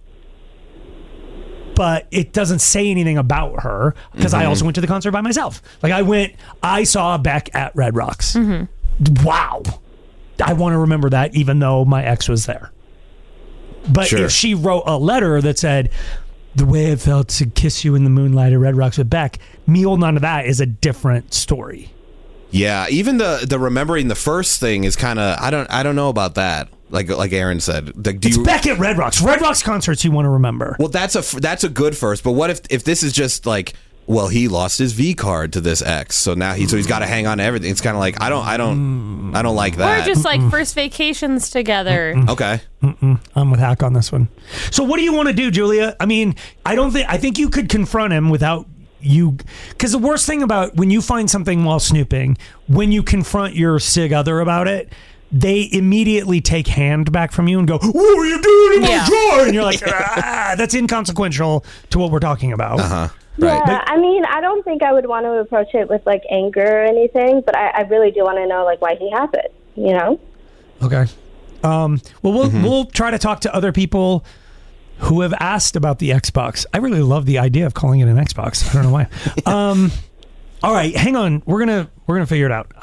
but it doesn't say anything about her because I also went to the concert by myself. Like I saw Beck at Red Rocks. Wow. I want to remember that even though my ex was there. But if she wrote a letter that said, "The way it felt to kiss you in the moonlight at Red Rocks with Beck," me holding on to that is a different story. Yeah, even the remembering the first thing is kind of, I don't know about that. Like Aaron said, it's Beck at Red Rocks. Red Rocks concerts you want to remember. Well, that's a good first. But what if this is just like, well, he lost his V card to this ex, so now he's got to hang on to everything. It's kind of like I don't like that. Or just like first vacations together. Okay. I'm with Hack on this one. So what do you want to do, Julia? I mean, I think you could confront him without you, because the worst thing about when you find something while snooping, when you confront your sig other about it, they immediately take hand back from you and go, "What are you doing in my drawer?" And you're like, that's inconsequential to what we're talking about. Right. Yeah, I mean, I don't think I would want to approach it with like anger or anything, but I really do want to know like why he has it, you know? Okay. Well, we'll try to talk to other people who have asked about the Xbox. I really love the idea of calling it an Xbox. I don't know why. All right, hang on. We're gonna figure it out.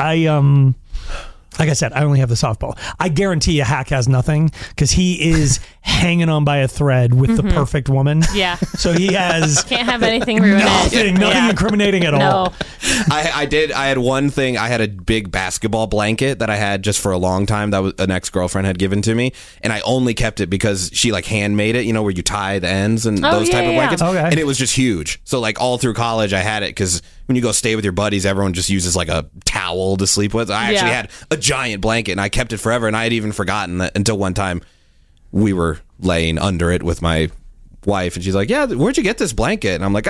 Like I said, I only have the softball. I guarantee you Hack has nothing because he is hanging on by a thread with the perfect woman. Yeah. So he has... Can't have anything ruined. Nothing incriminating at all. I had one thing. I had a big basketball blanket that I had just for a long time that was an ex-girlfriend had given to me. And I only kept it because she like handmade it, where you tie the ends and those type of blankets. Okay. And it was just huge. So like all through college I had it because when you go stay with your buddies, everyone just uses like a towel to sleep with. I actually had a giant blanket and I kept it forever, and I had even forgotten that until one time we were laying under it with my wife and she's like, "Yeah, where'd you get this blanket?" And I'm like,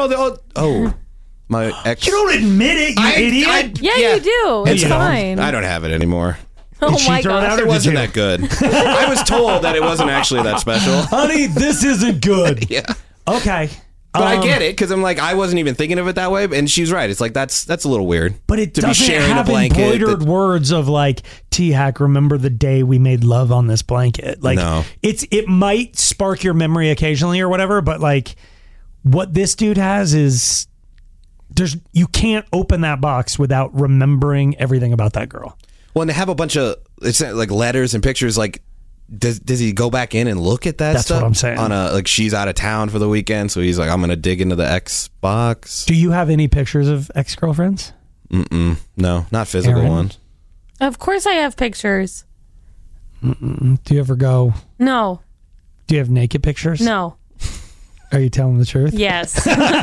my ex. You don't admit it, you idiot. You do. It's fine. I don't have it anymore. Oh my God. It wasn't that good. I was told that it wasn't actually that special. Honey, this isn't good. Yeah. Okay. But I get it because I'm like, I wasn't even thinking of it that way, and she's right. It's like that's a little weird. But it doesn't have embroidered words of like, "T-Hack, remember the day we made love on this blanket." Like, no. It might spark your memory occasionally or whatever, but like, what this dude has is you can't open that box without remembering everything about that girl. Well, and they have a bunch of it's like letters and pictures. Like, does he go back in and look at that That's stuff? That's what I'm saying. On like she's out of town for the weekend, so he's like, I'm gonna dig into the Xbox. Do you have any pictures of ex-girlfriends? No, not physical ones. Of course I have pictures. Do you ever go? No. Do you have naked pictures? No. Are you telling the truth? Yes.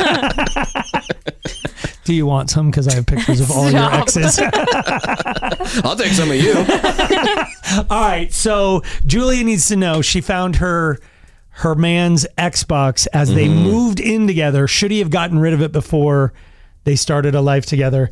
Do you want some? Because I have pictures of all your exes. I'll take some of you. All right. So Julia needs to know she found her man's Xbox as they moved in together. Should he have gotten rid of it before they started a life together?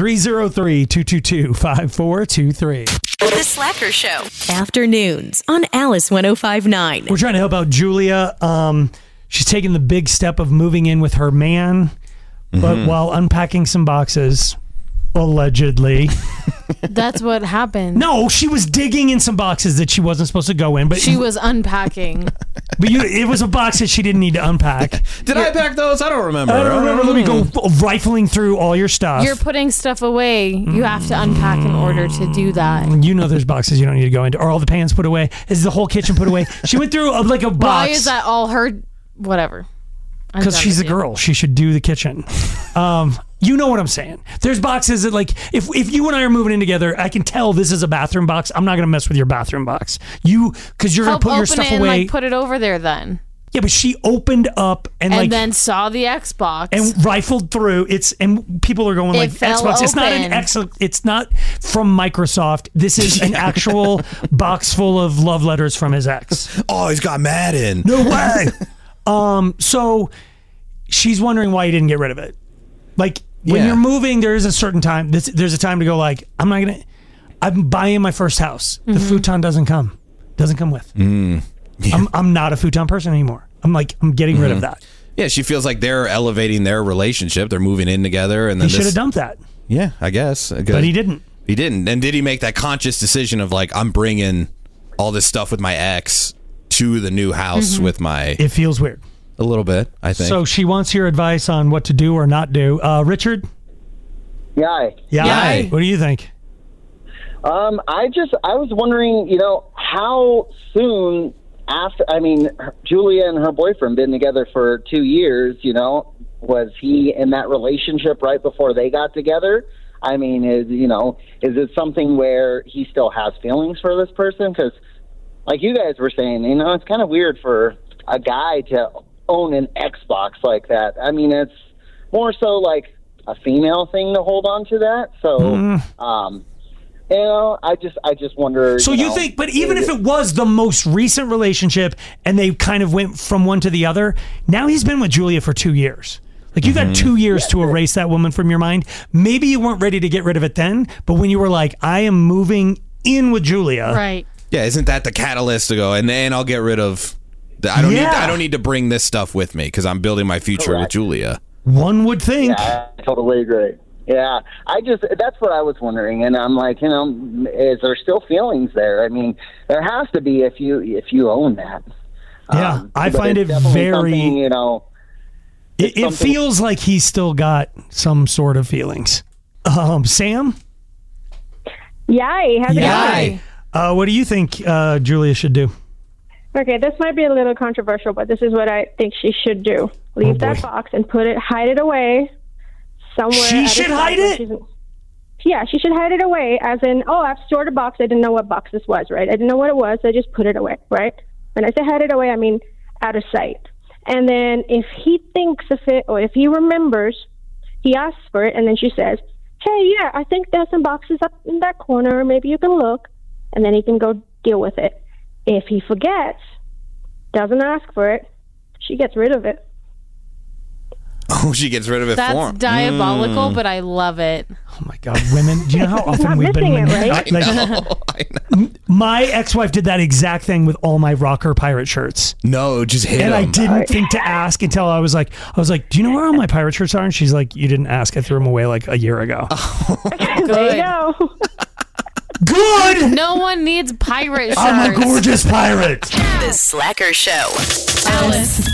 303-222-5423. The Slacker Show. Afternoons on Alice 105.9. We're trying to help out Julia. She's taking the big step of moving in with her man, but while unpacking some boxes, allegedly. That's what happened. No, she was digging in some boxes that she wasn't supposed to go in, but she was unpacking. But it was a box that she didn't need to unpack. Did I pack those? I don't remember. I don't remember. Let me go rifling through all your stuff. You're putting stuff away. You have to unpack in order to do that. You know there's boxes you don't need to go into. Are all the pans put away? Is the whole kitchen put away? She went through a box. Why is that all her? Whatever. Because she's a girl. She should do the kitchen. You know what I'm saying. There's boxes that, like, if you and I are moving in together, I can tell this is a bathroom box. I'm not going to mess with your bathroom box. Because you're going to put your stuff away. And, put it over there then. Yeah, but she opened up and then saw the Xbox and rifled through. And people are going like Xbox. Open. It's not an X. It's not from Microsoft. This is an actual box full of love letters from his ex. Oh, he's got Madden. No way. So she's wondering why he didn't get rid of it. Like when you're moving, there is a certain time. There's a time to go. Like I'm buying my first house. The futon doesn't come with. Yeah. I'm not a futon person anymore. I'm getting rid of that. Yeah, she feels like they're elevating their relationship. They're moving in together, and then he should have dumped that. Yeah, I guess. But he didn't. He didn't. And did he make that conscious decision of like, I'm bringing all this stuff with my ex to the new house with my... It feels weird. A little bit, I think. So she wants your advice on what to do or not do. Richard? Yay. What do you think? I was wondering, how soon after, Julia and her boyfriend been together for 2 years, was he in that relationship right before they got together? I mean, is it something where he still has feelings for this person? Because like you guys were saying, it's kind of weird for a guy to own an Xbox like that. I mean, it's more so like a female thing to hold on to that. So, I just wonder. So you think, but even if it was the most recent relationship and they kind of went from one to the other, now he's been with Julia for 2 years. Like you've got 2 years to erase that woman from your mind. Maybe you weren't ready to get rid of it then, but when you were like, I am moving in with Julia. Right. Yeah, isn't that the catalyst to go, and then I'll get rid of... I don't need to bring this stuff with me because I'm building my future with Julia. One would think. Yeah, I totally agree. Yeah, that's what I was wondering, and I'm like, is there still feelings there? I mean, there has to be if you own that. Yeah, I find it very. It feels like he's still got some sort of feelings. Sam? Yay! How's it going? What do you think Julia should do? Okay, this might be a little controversial, but this is what I think she should do. Leave that box and hide it away somewhere. She should hide it? Yeah, she should hide it away as in, I've stored a box. I didn't know what box this was, right? I didn't know what it was. So I just put it away, right? When I say hide it away, I mean out of sight. And then if he thinks of it or if he remembers, he asks for it, and then she says, hey, yeah, I think there's some boxes up in that corner. Maybe you can look. And then he can go deal with it. If he forgets, doesn't ask for it, she gets rid of it. Oh, she gets rid of it for him. That's diabolical, but I love it. Oh my God, women! Do you know how often we've been? Right? I know. My ex-wife did that exact thing with all my rocker pirate shirts. No, just hit and them. I didn't think to ask until I was like, do you know where all my pirate shirts are? And she's like, you didn't ask. I threw them away like a year ago. There you go. Good. No one needs pirate shirts. I'm a gorgeous pirate. The Slacker Show. Alice.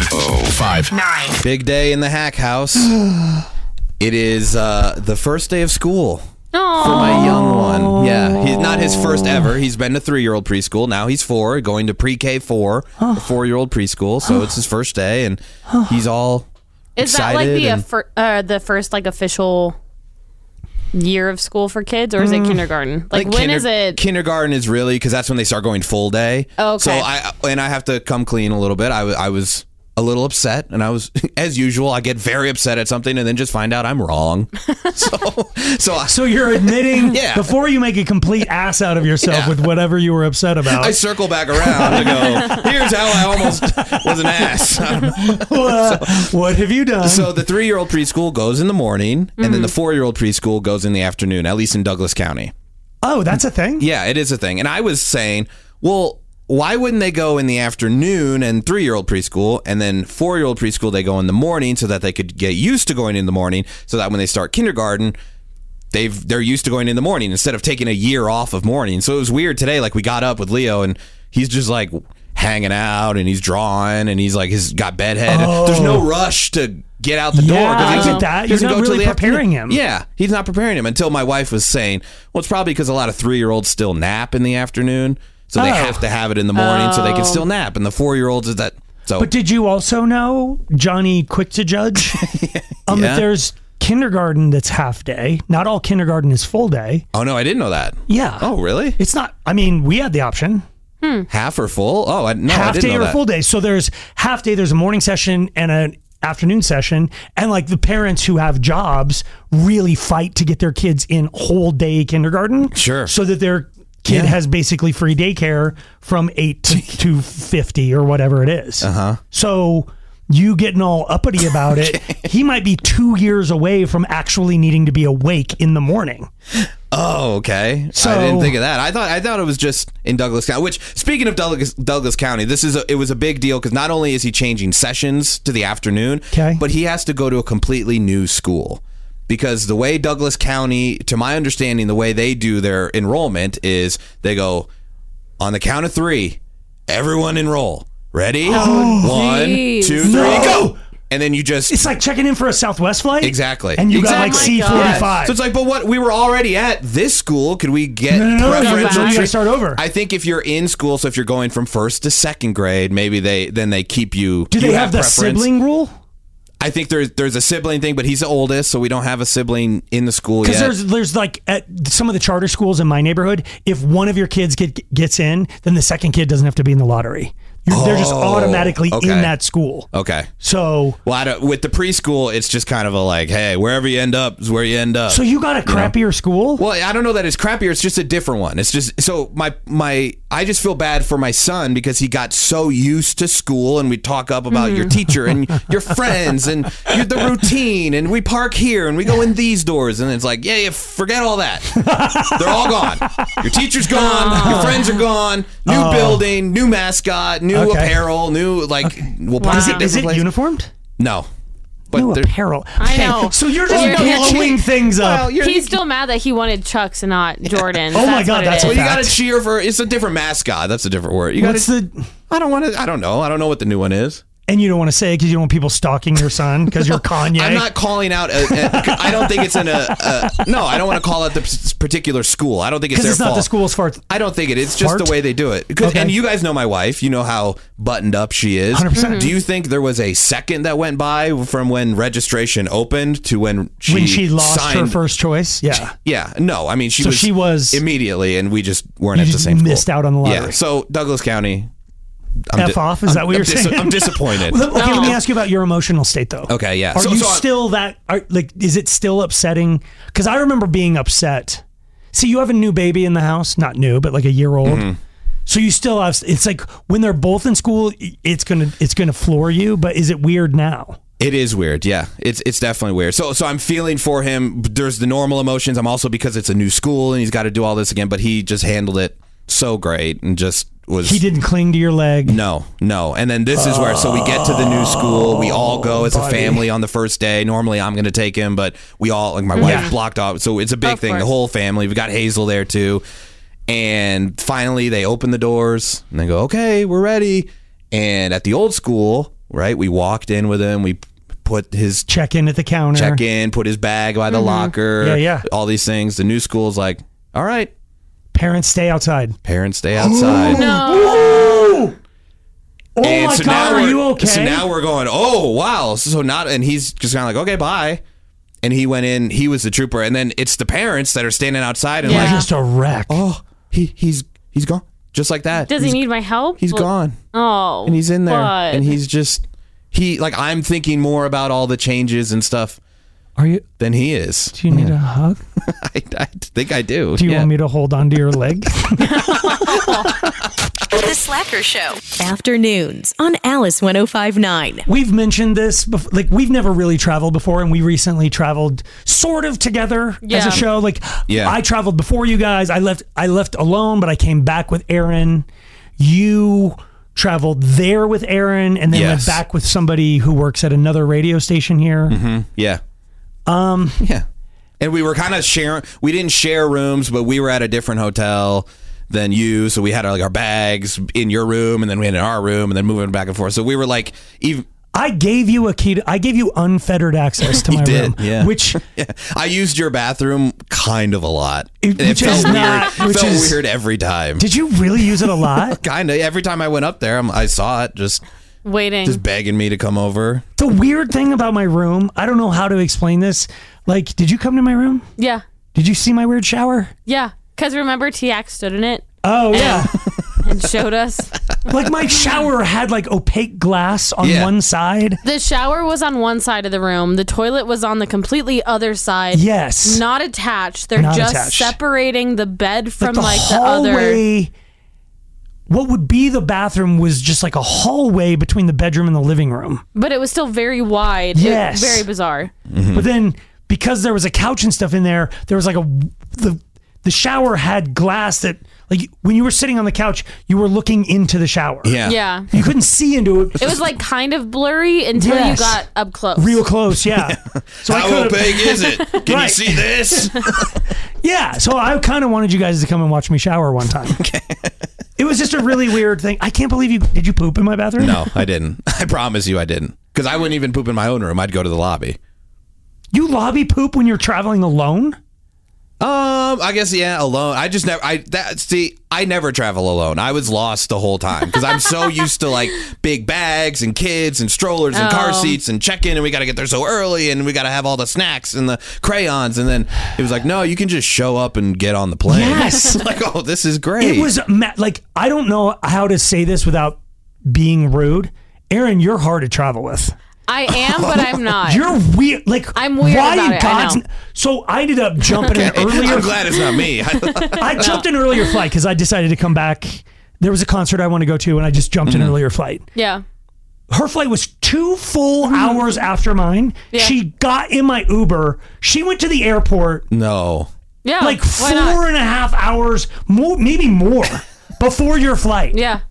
105.9. Big day in the Hack House. It is the first day of school for my young one. Yeah, he's not his first ever. He's been to 3-year-old preschool. Now he's 4, going to pre-K 4, 4-year-old preschool. So it's his first day, and he's all Is that like the first like official year of school for kids, or is it kindergarten? Like when is it? Kindergarten is really, because that's when they start going full day. Oh, okay. So I have to come clean a little bit. I was a little upset, and I was, as usual, I get very upset at something and then just find out I'm wrong. So you're admitting before you make a complete ass out of yourself with whatever you were upset about. I circle back around to go, here's how I almost was an ass. What have you done? So the 3-year-old preschool goes in the morning, and then the 4-year-old preschool goes in the afternoon, at least in Douglas County. Oh, that's a thing? Yeah, it is a thing. And I was saying, well, why wouldn't they go in the afternoon and 3-year-old preschool, and then 4-year-old preschool they go in the morning so that they could get used to going in the morning, so that when they start kindergarten, they're used to going in the morning instead of taking a year off of morning. So it was weird today. Like, we got up with Leo and he's just like hanging out and he's drawing and he's like, he's got bedhead. Oh. There's no rush to get out the door. I get that. You're not really preparing him. Yeah, he's not preparing him, until my wife was saying, well, it's probably because a lot of 3-year-olds still nap in the afternoon. So they have to have it in the morning so they can still nap. And the 4-year-olds is that. So. But did you also know, Johnny Quick to Judge, that there's kindergarten that's half day. Not all kindergarten is full day. Oh, no, I didn't know that. Yeah. Oh, really? It's not. I mean, we had the option. Half or full? Oh, I didn't know half day or that. Full day. So there's half day, there's a morning session and an afternoon session, and like the parents who have jobs really fight to get their kids in whole day kindergarten. Sure. So that their kid has basically free daycare from 8 to 50 or whatever it is. So you getting all uppity about it, he might be 2 years away from actually needing to be awake in the morning. Oh, okay. So, I didn't think of that. I thought it was just in Douglas County. Which, speaking of Douglas County, it was a big deal because not only is he changing sessions to the afternoon, but he has to go to a completely new school. Because the way Douglas County, to my understanding, the way they do their enrollment is they go, on the count of 3, everyone enroll. Ready? 1, 2, 3, go! And then you just... It's like checking in for a Southwest flight? Exactly. And you got like C-45. So it's like, but what? We were already at this school. Could we get preferential? You got to start over. I think if you're in school, so if you're going from 1st to 2nd grade, maybe they keep you... Do they have the sibling rule? I think there's a sibling thing, but he's the oldest, so we don't have a sibling in the school yet. Because there's like at some of the charter schools in my neighborhood, if one of your kids gets in, then the second kid doesn't have to be in the lottery. They're just automatically in that school. Okay. So... Well, with the preschool, it's just kind of a like, hey, wherever you end up is where you end up. So you got a crappier school? Well, I don't know that it's crappier. It's just a different one. It's just... So I just feel bad for my son because he got so used to school, and we talk up about your teacher and your friends and the routine, and we park here and we go in these doors, and it's like, yeah, forget all that. They're all gone. Your teacher's gone. Your friends are gone. New building, new mascot, new apparel, new we'll park at Is it place. Uniformed? No. But new apparel. I know. So you're just blowing things up. He's still mad that he wanted Chucks and not Jordans. Oh my God, that's what you got to cheer for. It's a different mascot. That's a different word. I don't know. I don't know what the new one is. And you don't want to say it because you don't want people stalking your son because you're Kanye. I'm not calling out. I don't think it's in no, I don't want to call out the particular school. I don't think it's their fault. Because it's not the school's fault. I don't think it is. It's just the way they do it. And you guys know my wife. You know how buttoned up she is. 100%. Do you think there was a second that went by from when registration opened to when she lost signed her first choice? Yeah. Yeah. No, I mean, she was immediately, and we just weren't at the same school. Missed out on the lottery. Yeah. So Douglas County. Off? Is that what you're saying? I'm disappointed. Okay, let me ask you about your emotional state, though. Okay, yeah. Are you still is it still upsetting? Because I remember being upset. See, you have a new baby in the house. Not new, but like a year old. Mm-hmm. So you still have, it's like when they're both in school, it's gonna floor you, but is it weird now? It is weird, yeah. It's definitely weird. So I'm feeling for him. There's the normal emotions. I'm also, because it's a new school and he's got to do all this again, but he just handled it so great and just was... He didn't cling to your leg? No. And then this is where, so we get to the new school. We all go as a family on the first day. Normally I'm going to take him, but we all, like my wife blocked off. So it's a big thing, the whole family. We got Hazel there too. And finally they open the doors and they go, okay, we're ready. And at the old school, right, we walked in with him. We put his... Check in at the counter. Check in, put his bag by the locker. Yeah. All these things. The new school's like, all right. Parents stay outside. No. Oh my God, are you okay? So now we're going, oh, wow. And he's just kind of like, okay, bye. And he went in. He was the trooper, and then it's the parents that are standing outside and like, just a wreck. Oh, he's gone, just like that. Does he need my help? He's gone. Oh, and he's in there, but... and he's just I'm thinking more about all the changes and stuff. Are you? Than he is. Do you need a hug? I think I do. Do you want me to hold onto your leg? The Slacker Show. Afternoons on Alice 105.9. We've mentioned this before. Like, we've never really traveled before, and we recently traveled sort of together as a show. Like, I traveled before you guys. I left alone, but I came back with Aaron. You traveled there with Aaron, and then went back with somebody who works at another radio station here. Mm-hmm. Yeah. Yeah. And we were kind of sharing. We didn't share rooms, but we were at a different hotel than you, so we had our bags in your room, and then we had in our room, and then moving back and forth. So we were like, even I gave you a key. I gave you unfettered access to my room. Yeah. Which I used your bathroom kind of a lot. It felt weird every time. Did you really use it a lot? Kind of. Every time I went up there, I saw it just waiting, just begging me to come over. The weird thing about my room, I don't know how to explain this. Like, did you come to my room? Yeah. Did you see my weird shower? Yeah. Because remember, Tiak stood in it. Oh, yeah. And showed us. Like, my shower had opaque glass on one side. The shower was on one side of the room. The toilet was on the completely other side. Yes. Not attached. They're just separating the bed from the hallway, other. What would be the bathroom was just like a hallway between the bedroom and the living room. But it was still very wide. Yes. Very bizarre. Mm-hmm. But then, because there was a couch and stuff in there, there was the shower had glass that, like, when you were sitting on the couch, you were looking into the shower. Yeah. You couldn't see into it. It was kind of blurry until you got up close. Real close, yeah. So how opaque is it? Can you see this? Yeah, so I kind of wanted you guys to come and watch me shower one time. Okay. It was just a really weird thing. I can't believe did you poop in my bathroom? No, I didn't. I promise you I didn't. Because I wouldn't even poop in my own room. I'd go to the lobby. You lobby poop when you're traveling alone? I guess, alone. I just never, I never travel alone. I was lost the whole time because I'm so used to big bags and kids and strollers and car seats and check-in, and we got to get there so early, and we got to have all the snacks and the crayons. And then it was no, you can just show up and get on the plane. Yes. Oh, this is great. It was I don't know how to say this without being rude. Aaron, you're hard to travel with. I am, but I'm not. You're weird. I'm weird about it. I know. So I ended up jumping an earlier. I'm glad it's not me. I jumped an earlier flight because I decided to come back. There was a concert I want to go to, and I just jumped an earlier flight. Yeah. Her flight was 2 full hours after mine. Yeah. She got in my Uber. She went to the airport. No. Yeah. 4.5 hours, maybe more, before your flight. Yeah.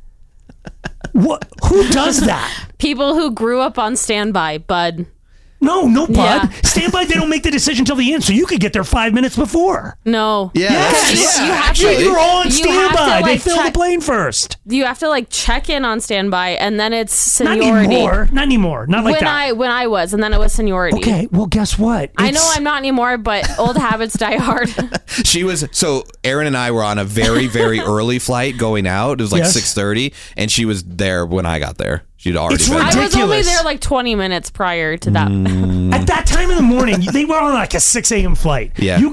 What? Who does that? People who grew up on standby, bud. No, bud. Yeah. Standby, they don't make the decision till the end, so you could get there 5 minutes before. No. Yeah. Yes. You're on standby. They fill the plane first. You have to check in on standby, and then it's seniority. Not anymore. Not like that. When I was, and then it was seniority. Okay, well, guess what? I know I'm not anymore, but old habits die hard. So Aaron and I were on a very, very early flight going out. It was 6:30, and she was there when I got there. She'd already been. I was only there 20 minutes prior to that. At that time in the morning, they were on a 6 a.m. flight. Yeah. You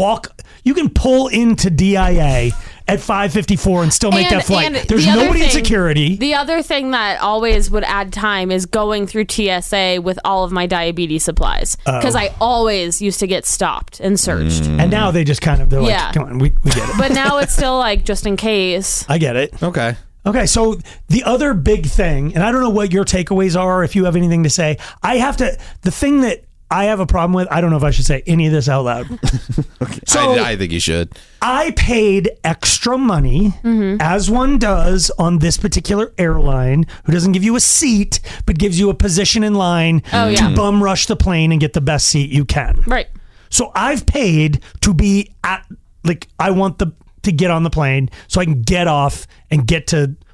can pull into DIA at 5:54 and still make that flight. There's nobody in security. The other thing that always would add time is going through TSA with all of my diabetes supplies. Because I always used to get stopped and searched. And now they just come on, we get it. But now it's still just in case. I get it. Okay, so the other big thing, and I don't know what your takeaways are, if you have anything to say. The thing that I have a problem with, I don't know if I should say any of this out loud. Okay. So I think you should. I paid extra money, as one does on this particular airline, who doesn't give you a seat, but gives you a position in line to bum rush the plane and get the best seat you can. Right. So I've paid to be at, I want to get on the plane so I can get off and get to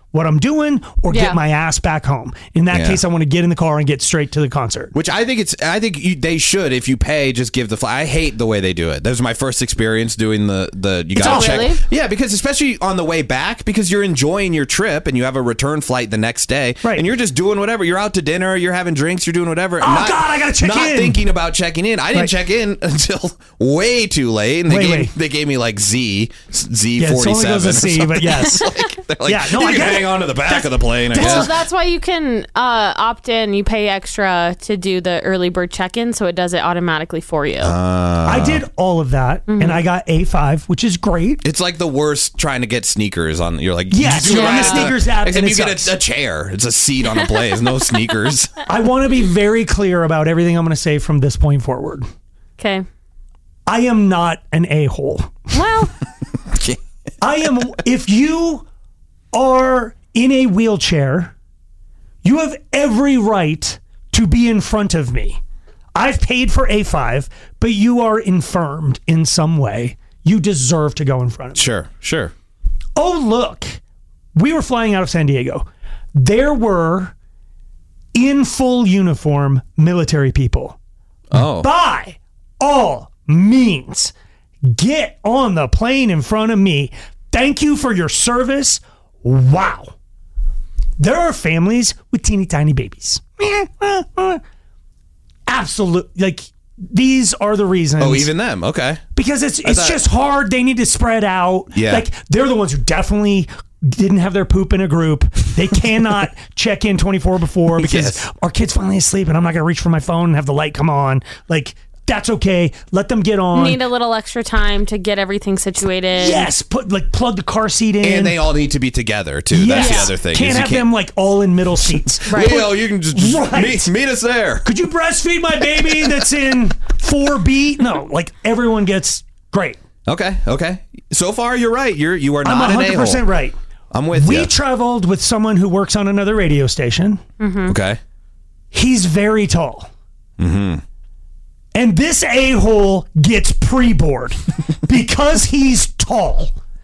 what I'm doing or get my ass back home. In that case, I want to get in the car and get straight to the concert. Which I think they should, if you pay, just give the flight. I hate the way they do it. That was my first experience doing the you got to check. Really? Yeah, because especially on the way back, because you're enjoying your trip and you have a return flight the next day, and you're just doing whatever. You're out to dinner, you're having drinks, you're doing whatever. God, I got to check in. Not thinking about checking in. I didn't check in until way too late, and they gave me like Z47. Yeah, it's only goes to C, but yes. They're like, you can hang on to the back of the plane, I guess. Well, that's why you can opt in. You pay extra to do the early bird check-in, so it does it automatically for you. I did all of that, and I got A5, which is great. It's like the worst trying to get sneakers on. You're like, yes, you're on the sneakers app, except and you get a chair. It's a seat on a plane. There's no sneakers. I want to be very clear about everything I'm going to say from this point forward. Okay. I am not an a-hole. Well, I am. If you are in a wheelchair, you have every right to be in front of me. I've paid for A5, but you are infirmed in some way. You deserve to go in front of me. Sure. Oh, look. We were flying out of San Diego. There were, in full uniform, military people. Oh. By all means, get on the plane in front of me. Thank you for your service. Wow. There are families with teeny tiny babies. Absolutely. Like, these are the reasons. Oh, even them. Okay. Because it's just hard. They need to spread out. Yeah. Like, they're the ones who definitely didn't have their poop in a group. They cannot check in 24 before because our kid's finally asleep and I'm not going to reach for my phone and have the light come on. Like, that's okay. Let them get on. Need a little extra time to get everything situated. Yes. Plug the car seat in. And they all need to be together, too. Yes. That's the other thing. Can't have them, like, all in middle seats. Right. Leo, you can just meet us there. Could you breastfeed my baby that's in 4B? No. Like, everyone gets great. Okay. So far, you're right. You are not I'm an a-hole. 100% right. I'm with you. We traveled with someone who works on another radio station. Mm-hmm. Okay. He's very tall. Mm-hmm. And this a-hole gets pre-board because he's tall.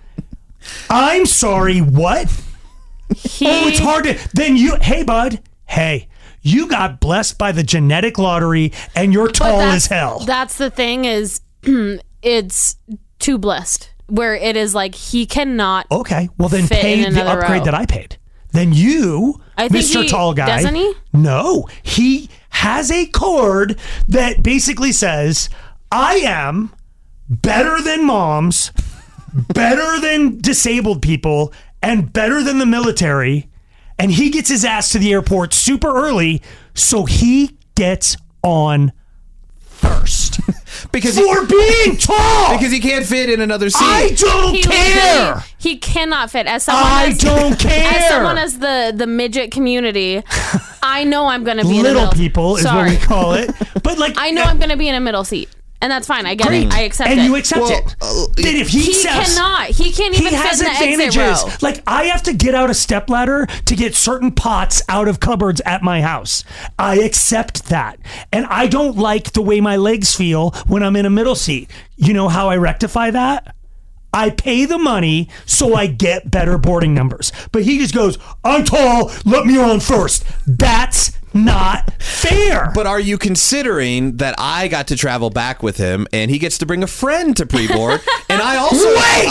I'm sorry, what? It's hard to... Then hey, bud. Hey, you got blessed by the genetic lottery and you're tall as hell. That's the thing is, it's too blessed. Where it is like he cannot. Okay, well then pay the upgrade that I paid. Then you, Mr. Tall Guy, doesn't he? No, he has a card that basically says, "I am better than moms, better than disabled people, and better than the military." And he gets his ass to the airport super early, so he gets on first. Because being tall! Because he can't fit in another seat. I don't care! He cannot fit. As someone As someone as the midget community, I know I'm going to be in little the middle. people is what we call it. But like, I know I'm going to be in a middle seat. And that's fine. I get it. I accept it. And you accept it. Then if he cannot. He can't even fit in the exit row. Like, I have to get out a stepladder to get certain pots out of cupboards at my house. I accept that. And I don't like the way my legs feel when I'm in a middle seat. You know how I rectify that? I pay the money so I get better boarding numbers. But he just goes, I'm tall, let me on first. That's not fair. But are you considering that I got to travel back with him and he gets to bring a friend to pre-board and I also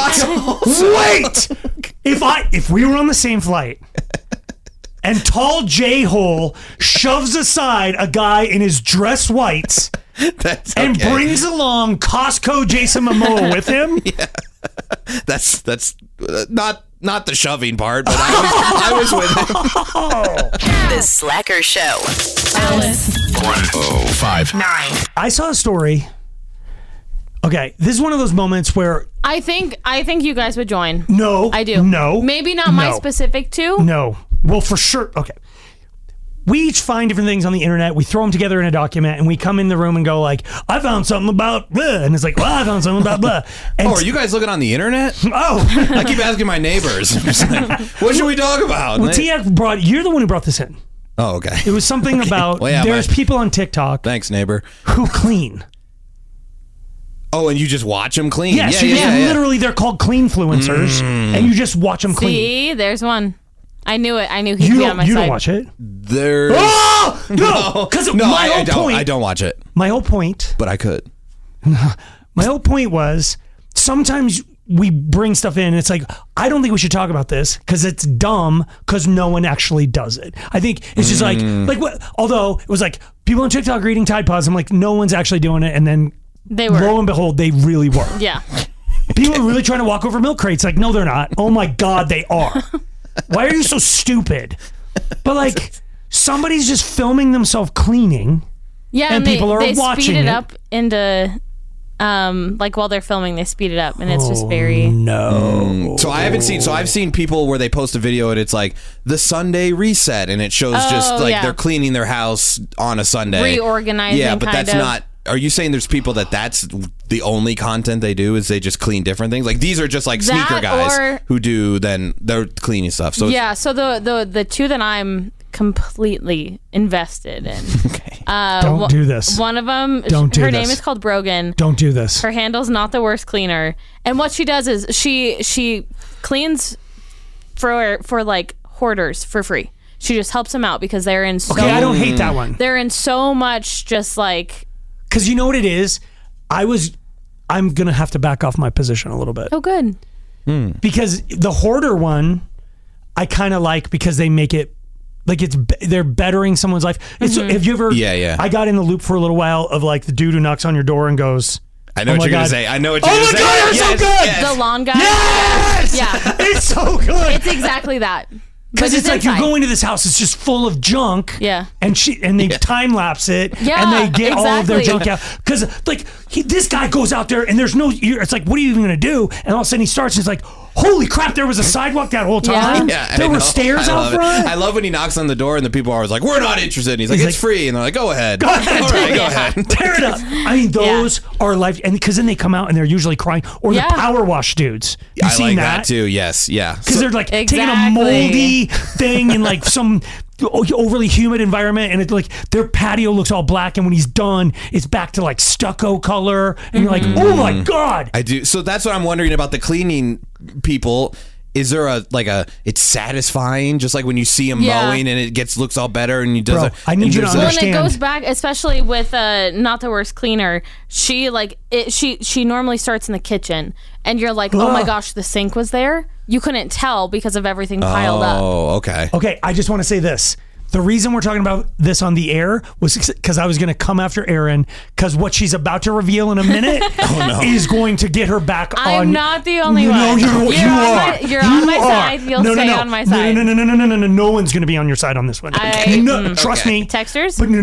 wait if we were on the same flight and tall J-hole shoves aside a guy in his dress whites and brings along Costco Jason Momoa with him, that's not the shoving part, but I was with him. The Slacker Show. Alice. 1059. I saw a story. Okay, this is one of those moments where I think you guys would join. No, I do. No, maybe not my specific two. No, well, for sure. Okay. We each find different things on the internet. We throw them together in a document, and we come in the room and go like, "I found something about blah," and it's like, "Well, I found something about blah." And are you guys looking on the internet? Oh, I keep asking my neighbors. Like, what should we talk about? Well, you're the one who brought this in. Oh, okay. It was something about there's people on TikTok. Thanks, neighbor. Who clean. Oh, and you just watch them clean? Yes, literally, they're called cleanfluencers, and you just watch them clean. See, there's one. I knew it. I knew he'd be on my side. You don't watch it? There's no, because I don't watch it. My whole point, but I could. My whole point was sometimes we bring stuff in and it's like, I don't think we should talk about this because it's dumb because no one actually does it. I think it's just like what, although it was like people on TikTok are eating Tide Pods. I'm like, no one's actually doing it. And then they were. Lo and behold, they really were. Yeah. People are really trying to walk over milk crates. Like, no, they're not. Oh my God, they are. Why are you so stupid? But like, somebody's just filming themselves cleaning. Yeah, and people are they watching speed it up into, like while they're filming, they speed it up, and it's just very. No. So I haven't seen. So I've seen people where they post a video and it's like the Sunday reset, and it shows just like they're cleaning their house on a Sunday, reorganizing. Yeah, but that's not. Are you saying there's people that's the only content they do is they just clean different things? Like these are just like sneaker guys who do then they're cleaning stuff. So yeah, so the two that I'm completely invested in. Okay. Don't do this. One of them, her name is called Brogan. Don't do this. Her handle's Not the Worst Cleaner, and what she does is she cleans for like hoarders for free. She just helps them out because they're in. Okay, I don't hate that one. They're in so much just like. Because you know what it is? I'm going to have to back off my position a little bit. Oh, good. Because the hoarder one, I kind of like because they make it, like they're bettering someone's life. Have you ever, I got in the loop for a little while of like the dude who knocks on your door and goes, I know what you're going to say. I know what you're going to say. Oh my God, you're so good! Yes. The lawn guy? Yes! Yeah. It's so good. It's exactly that. Because it's like you go into this house, it's just full of junk. Yeah. And they time lapse it. Yeah, and they get all of their exactly. junk out. Because like this guy goes out there and there's no, it's like, what are you even going to do? And all of a sudden he starts, it's like, holy crap, there was a sidewalk that whole time. Yeah, there were stairs out front. I love when he knocks on the door and the people are always like, we're not interested. And he's like, it's free. And they're like, go ahead. Go ahead. All right, go ahead. Tear it up. I mean, those are life. And because then they come out and they're usually crying. Or the power wash dudes. You've seen like that too. Yes. Yeah. Because they're like taking a moldy thing in like some overly humid environment, and it's like their patio looks all black, and when he's done it's back to like stucco color, and you're like, oh my God. I do. So that's what I'm wondering about the cleaning people. Is there it's satisfying, just like when you see him mowing and it looks all better and he does it. I need you to understand. When it goes back, especially with Not the Worst Cleaner, she normally starts in the kitchen, and you're like, oh my gosh, the sink was there. You couldn't tell because of everything piled up. Oh, okay. Okay, I just want to say this. The reason we're talking about this on the air was because I was going to come after Erin, because what she's about to reveal in a minute is going to get her back on. I'm not the only one. No, you are. You're on my side. You'll stay on my side. No. No one's going to be on your side on this one. Trust me. Texters? But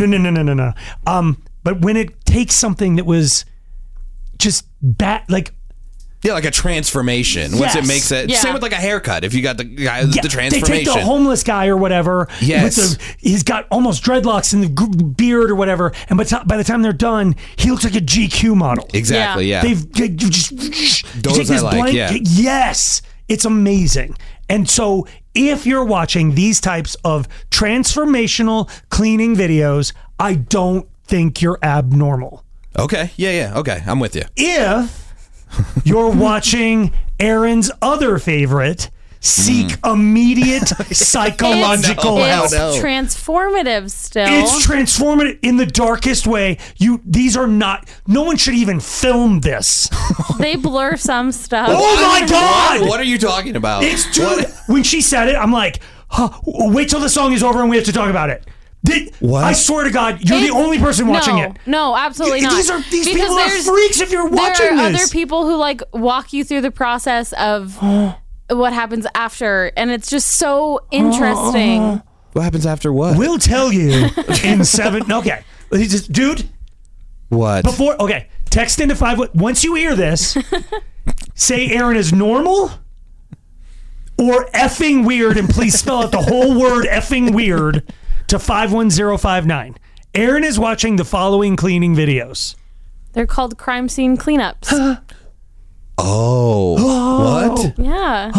no. But when it takes something that was just bad, like. Yeah, like a transformation. Once it makes it, same with like a haircut. If you got the guy, the transformation. They take the homeless guy or whatever. Yes, he's got almost dreadlocks and the beard or whatever, and by the time they're done, he looks like a GQ model. Exactly. Yeah. They've just those I like. Yeah. Yes, it's amazing. And so, if you're watching these types of transformational cleaning videos, I don't think you're abnormal. Okay. Yeah. Okay. I'm with you. If you're watching Erin's other favorite, seek immediate psychological help. It's transformative still. It's transformative in the darkest way. These are not, no one should even film this. They blur some stuff. Oh my God! What are you talking about? It's true. When she said it, I'm like, wait till the song is over and we have to talk about it. What? I swear to God, you're the only person watching it. No, absolutely not. These people are freaks if you're watching this. There are other people who like walk you through the process of what happens after, and it's just so interesting. What happens after what? We'll tell you in 7. Okay. Dude. What? Text into 5. Once you hear this, say Erin is normal or effing weird, and please spell out the whole word effing weird to 51059. Erin is watching the following cleaning videos. They're called crime scene cleanups. What? Yeah.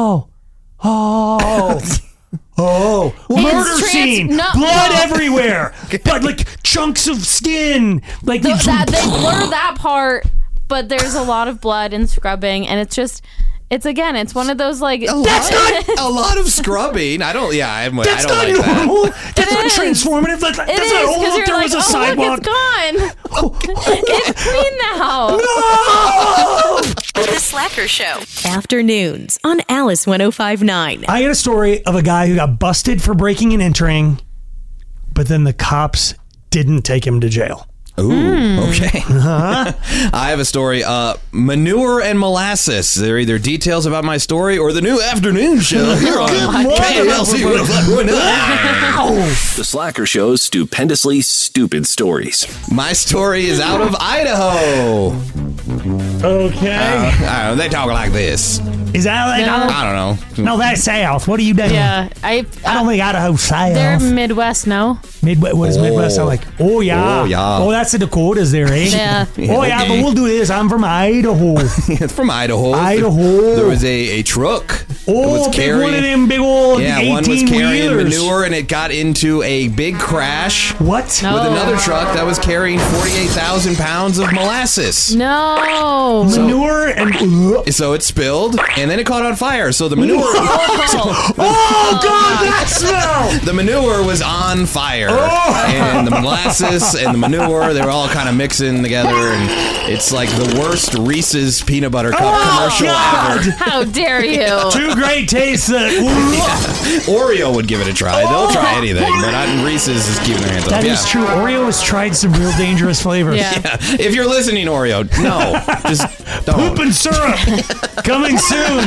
Murder scene. Blood everywhere. But like chunks of skin. Like they blur that part, but there's a lot of blood and scrubbing, and it's It's one of those like that's not a lot of scrubbing. I don't like normal. that. That's not transformative. That's not, oh, look, there was a sidewalk. Look, it's gone. It's clean now. No! The Slacker Show. Afternoons on Alice 105.9. I got a story of a guy who got busted for breaking and entering, but then the cops didn't take him to jail. Ooh, okay. I have a story. Manure and molasses. They're either details about my story or the new afternoon show here on KLC 105.9. The Slacker Show's stupendously stupid stories. My story is out of Idaho. Okay. I don't know. They talk like this. Is that like I don't know. No, that's South. What are you doing? Yeah, I don't think Idaho's South. They're Midwest, no? Midwest. What does Midwest sound like? Oh yeah. Oh yeah. Oh, that's the Dakotas there, eh? Yeah. Oh yeah, but we'll do this. I'm from Idaho. It's from Idaho. Idaho. There was a truck. Oh, big one of them big old 18 one was carrying wheelers. manure, and it got into a big crash. What? With another truck that was carrying 48,000 pounds of molasses. No. Manure and so it spilled, and then it caught on fire. So the manure. Oh God, that smell! The manure was on fire, and the molasses and the manure—they were all kind of mixing together, and it's like the worst Reese's peanut butter cup commercial ever. How dare you? Two great tastes. Oreo would give it a try. They'll try anything, but Reese's is keeping their hands up. That is true. Oreo has tried some real dangerous flavors. Yeah. If you're listening, Oreo, no, just don't. Poop and syrup coming soon.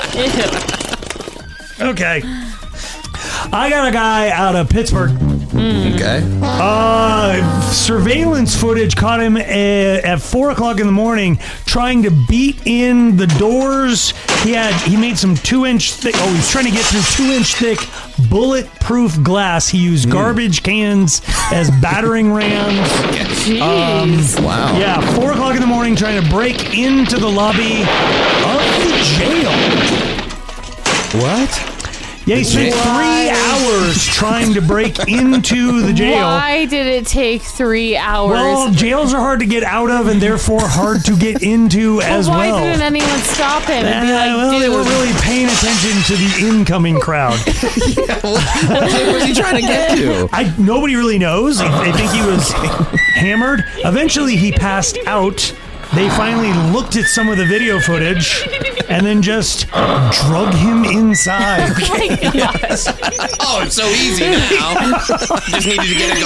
Okay. I got a guy out of Pittsburgh. Okay. Surveillance footage caught him at 4 o'clock in the morning trying to beat in the doors. He made some 2-inch thick. Oh, he's trying to get through 2-inch thick bulletproof glass. He used garbage cans as battering rams. Jeez. Wow. Yeah, 4 o'clock in the morning trying to break into the lobby of the jail. What? Yeah, he spent 3 hours trying to break into the jail. Why did it take 3 hours? Well, jails are hard to get out of and therefore hard to get into as well. Why didn't anyone stop him and be like, well, they were really paying attention to the incoming crowd. What was he trying to get to? Nobody really knows. They think he was hammered. Eventually, he passed out. They finally looked at some of the video footage and then just drug him inside. Oh my gosh. Oh, it's so easy now. Just needed to get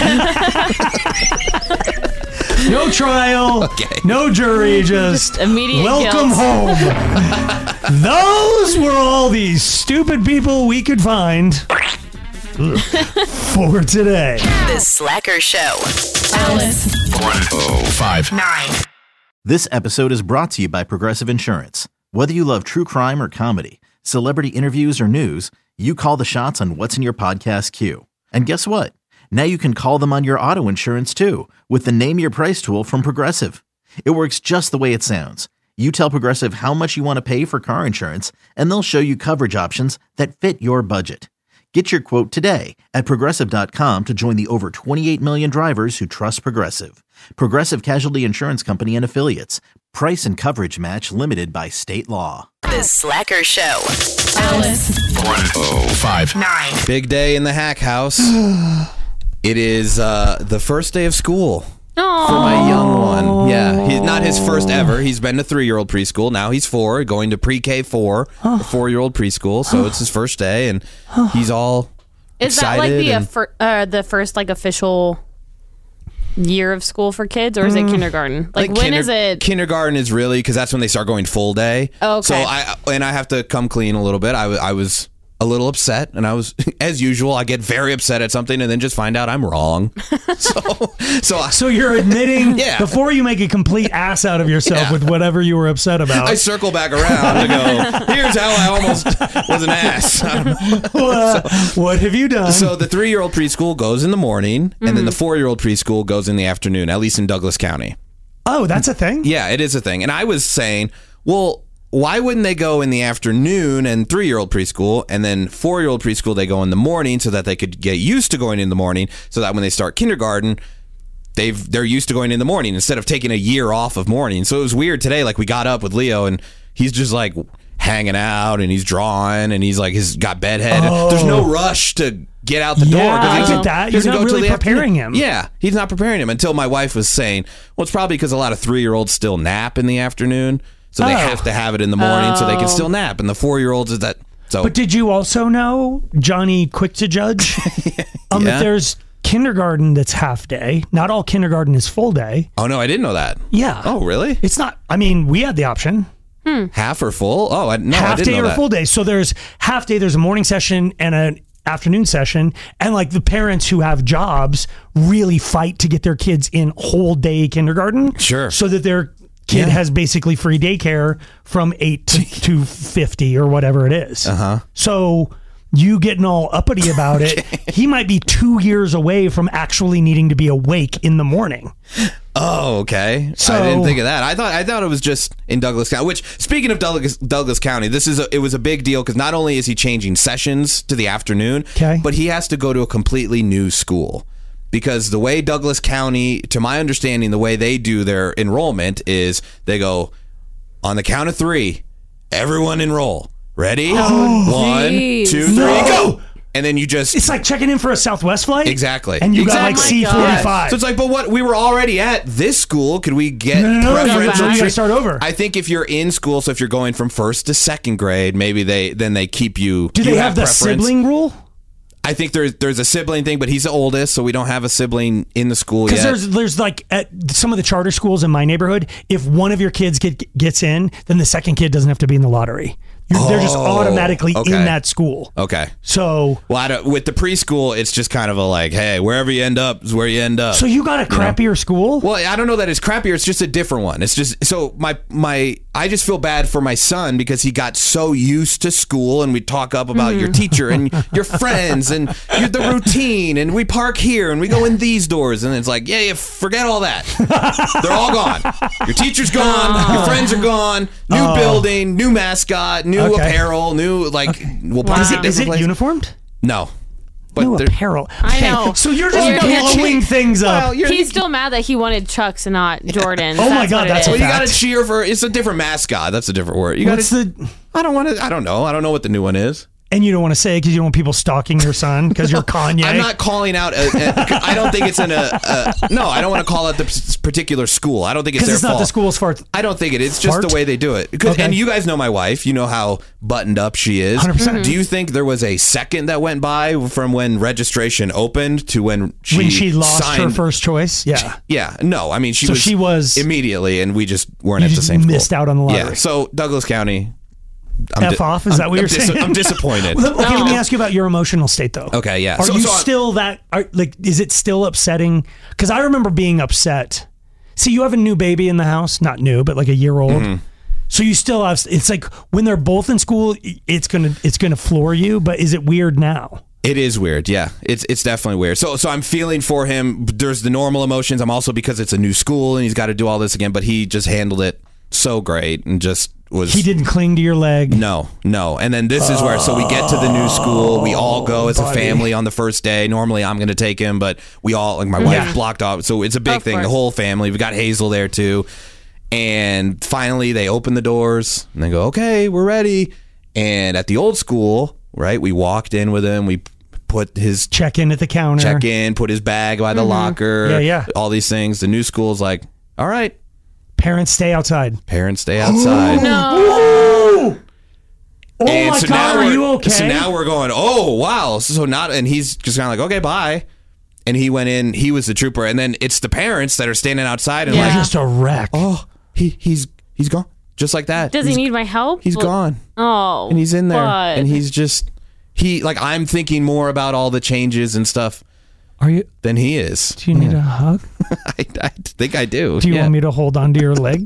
a guard. No trial, no jury, just immediate welcome guilt. home. Those were all these stupid people we could find for today. The Slacker Show. Alice 105.9. This episode is brought to you by Progressive Insurance. Whether you love true crime or comedy, celebrity interviews or news, you call the shots on what's in your podcast queue. And guess what? Now you can call them on your auto insurance too with the Name Your Price tool from Progressive. It works just the way it sounds. You tell Progressive how much you want to pay for car insurance, and they'll show you coverage options that fit your budget. Get your quote today at Progressive.com to join the over 28 million drivers who trust Progressive. Progressive Casualty Insurance Company and Affiliates. Price and coverage match limited by state law. The Slacker Show. Alice 105.9. Big day in the Hack House. It is the first day of school. Aww. For my young one. Yeah, he's not his first ever. He's been to 3-year-old preschool. Now he's 4, going to pre-K 4, 4-year-old preschool. So it's his first day, and he's all Is excited. Is that like the first like official year of school for kids, or is it kindergarten? Like when is it? Kindergarten is really, because that's when they start going full day. Oh, okay. So I have to come clean a little bit. I was a little upset, and I was, as usual, I get very upset at something and then just find out I'm wrong. So you're admitting Yeah. before you make a complete ass out of yourself with whatever you were upset about. I circle back around and go, here's how I almost was an ass. What have you done? So the 3-year-old preschool goes in the morning, and then the 4-year-old preschool goes in the afternoon, at least in Douglas County. Oh, that's a thing? Yeah, it is a thing. And I was saying, well, why wouldn't they go in the afternoon and 3-year-old preschool, and then 4-year-old preschool they go in the morning, so that they could get used to going in the morning, so that when they start kindergarten, they're used to going in the morning instead of taking a year off of morning. So it was weird today. Like, we got up with Leo, and he's just like, hanging out and he's drawing and he's like he's got bedhead. There's no rush to get out the door. I get that. You're not really preparing him. Yeah, he's not preparing him until my wife was saying, well, it's probably because a lot of 3-year-olds still nap in the afternoon, so they have to have it in the morning so they can still nap. And the 4-year-olds is that. So. But did you also know, Johnny Quick to Judge, that there's kindergarten that's half day. Not all kindergarten is full day. Oh, no, I didn't know that. Yeah. Oh, really? It's not. I mean, we had the option. Half or full? Oh, half I didn't know day or that. full day. So there's half day, there's a morning session and an afternoon session. And like the parents who have jobs really fight to get their kids in whole day kindergarten. Sure. So that their kid has basically free daycare from 8 to 50 or whatever it is. So you getting all uppity about it, he might be 2 years away from actually needing to be awake in the morning. Oh, okay. So, I didn't think of that. I thought it was just in Douglas County. Which, speaking of Douglas County, it was a big deal because not only is he changing sessions to the afternoon, but he has to go to a completely new school. Because the way Douglas County, to my understanding, the way they do their enrollment is they go on the count of 3, everyone enroll. Ready? 1, 2, 3, go! And then you just... It's like checking in for a Southwest flight? Exactly. And you got like C-45. So it's like, but what? We were already at this school. Could we get preferential treatment? Start over. I think if you're in school, so if you're going from 1st to 2nd grade, maybe they keep you... Do they have the sibling rule? I think there's a sibling thing, but he's the oldest, so we don't have a sibling in the school yet. Because there's like at some of the charter schools in my neighborhood, if one of your kids gets in, then the second kid doesn't have to be in the lottery. They're just automatically in that school. Okay. So... Well, with the preschool, it's just kind of a like, hey, wherever you end up is where you end up. So you got a crappier school? Well, I don't know that it's crappier. It's just a different one. It's just... So I just feel bad for my son because he got so used to school and we talk up about your teacher and your friends and the routine and we park here and we go in these doors and it's like, yeah, forget all that. They're all gone. Your teacher's gone. Your friends are gone. New building, new mascot, new apparel, new we'll park at different Is it places. Uniformed? No. But new apparel. I know. So you're just blowing things up. He's still mad that he wanted Chucks and not Jordans. Oh my God, that's well, you got to cheer for. It's a different mascot. That's a different word. You got to. I don't want to. I don't know. I don't know what the new one is. And you don't want to say it because you don't want people stalking your son because you're Kanye. I'm not calling out. I don't think it's no, I don't want to call out the particular school. I don't think it's their fault. Because it's not the school's fault. I don't think it is. It's just the way they do it. And you guys know my wife. You know how buttoned up she is. 100%. Do you think there was a second that went by from when registration opened to when she lost signed her first choice? Yeah. Yeah. No, I mean, she was immediately, and we just weren't at the same school. Missed out on the lottery. Yeah. So Douglas County. F off? Is that what you're saying? I'm disappointed. Okay, let me ask you about your emotional state, though. Okay, yeah. Are you still that? Is it still upsetting? Because I remember being upset. See, you have a new baby in the house, not new, but like a year old. Mm-hmm. So you still have. It's like when they're both in school, it's gonna floor you. But is it weird now? It is weird, yeah. It's definitely weird. So I'm feeling for him. There's the normal emotions. I'm also because it's a new school and he's got to do all this again. But he just handled it so great and just. He didn't cling to your leg? No. And then this is where, so we get to the new school. We all go as a family on the first day. Normally I'm going to take him, but we all, like my wife blocked off. So it's a big thing. The whole family. We got Hazel there too. And finally they open the doors and they go, okay, we're ready. And at the old school, right, we walked in with him. We put his... Check in at the counter. Put his bag by the locker. Yeah. All these things. The new school's like, all right. Parents stay outside. No. Oh my God, are you okay? So now we're going, oh, wow. So not, and he's just kind of like, okay, bye. And he went in, he was the trooper. And then it's the parents that are standing outside and like, just a wreck. Oh, he's gone. Just like that. Does he need my help? He's gone. Oh. And he's in there. And he's just, I'm thinking more about all the changes and stuff. Are you? Than he is. Do you need a hug? I think I do. Do you want me to hold onto your leg?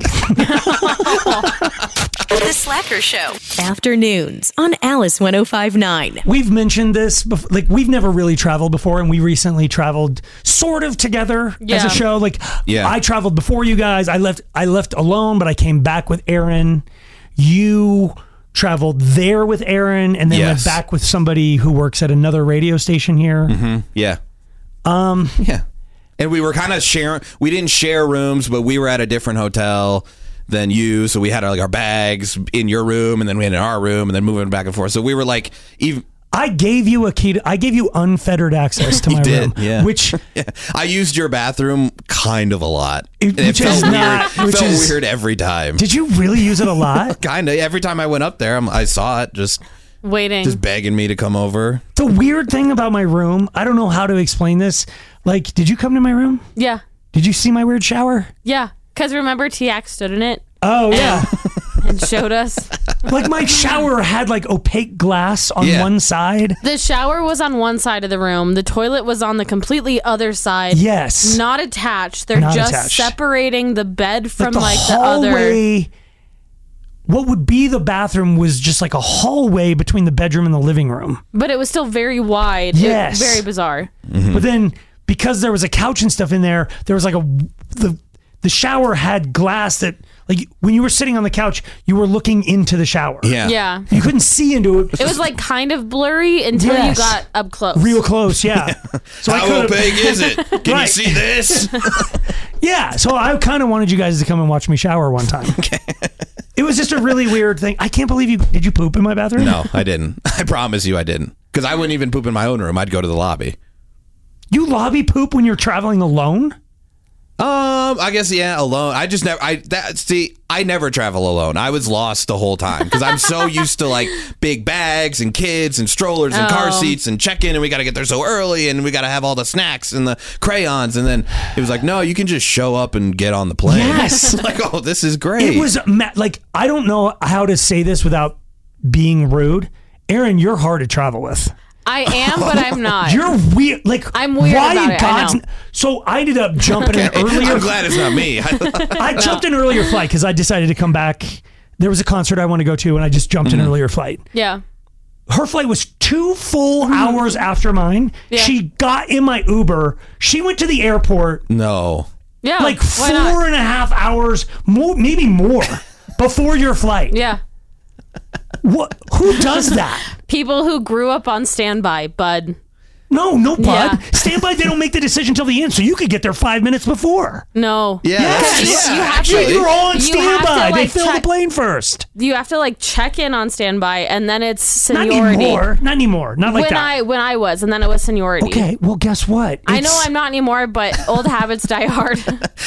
The Slacker Show. Afternoons on Alice 105.9. We've mentioned this before. Like, we've never really traveled before, and we recently traveled sort of together as a show. Like, I traveled before you guys. I left alone, but I came back with Aaron. You traveled there with Aaron, and then went back with somebody who works at another radio station here. Mm-hmm. Yeah. Yeah. And we were kind of sharing. We didn't share rooms, but we were at a different hotel. than you. So we had our bags in your room, and then we had in our room, and then moving back and forth. So we were like, even. I gave you a key. I gave you unfettered access to my room. Yeah. Which I used your bathroom kind of a lot. It felt weird every time. Did you really use it a lot? Kind of. Every time I went up there, I saw it just begging me to come over. The weird thing about my room, I don't know how to explain this. Like, did you come to my room? Yeah. Did you see my weird shower? Yeah. Because remember, Tiak stood in it. Oh, yeah. And showed us. Like, my shower had like opaque glass on one side. The shower was on one side of the room. The toilet was on the completely other side. Yes. Not attached. They're just separating the bed from the hallway, other. What would be the bathroom was just like a hallway between the bedroom and the living room. But it was still very wide. Yes. Very bizarre. Mm-hmm. But then, because there was a couch and stuff in there, there was like the shower had glass that, like, when you were sitting on the couch, you were looking into the shower. Yeah. You couldn't see into it. It was like kind of blurry until you got up close. Real close, yeah. So how opaque is it? Can you see this? Yeah, so I kind of wanted you guys to come and watch me shower one time. Okay. It was just a really weird thing. I can't believe you. Did you poop in my bathroom? No, I didn't. I promise you I didn't. Because I wouldn't even poop in my own room. I'd go to the lobby. You lobby poop when you're traveling alone? I guess, yeah, alone. I just never, I never travel alone. I was lost the whole time because I'm so used to like big bags and kids and strollers and car seats and check-in, and we got to get there so early and we got to have all the snacks and the crayons. And then it was like, no, you can just show up and get on the plane. Yes. Like, oh, this is great. It was like, I don't know how to say this without being rude. Aaron, you're hard to travel with. I am, but I'm not. You're weird. Like, I'm weird why about it. God's, so I ended up jumping in earlier. I'm glad it's not me. I jumped in earlier flight because I decided to come back. There was a concert I want to go to, and I just jumped in earlier flight. Yeah. Her flight was 2 full hours after mine. Yeah. She got in my Uber. She went to the airport. No. Yeah. Like 4.5 hours, maybe more, before your flight. Yeah. What? Who does that? People who grew up on standby, bud. No, bud. Yeah. Standby, they don't make the decision till the end, so you could get there 5 minutes before. No. Yeah. Yes. You're on standby. They fill the plane first. You have to like check in on standby, and then it's seniority. Not anymore. Not like that. When I was, and then it was seniority. Okay, well, guess what? I know I'm not anymore, but old habits die hard.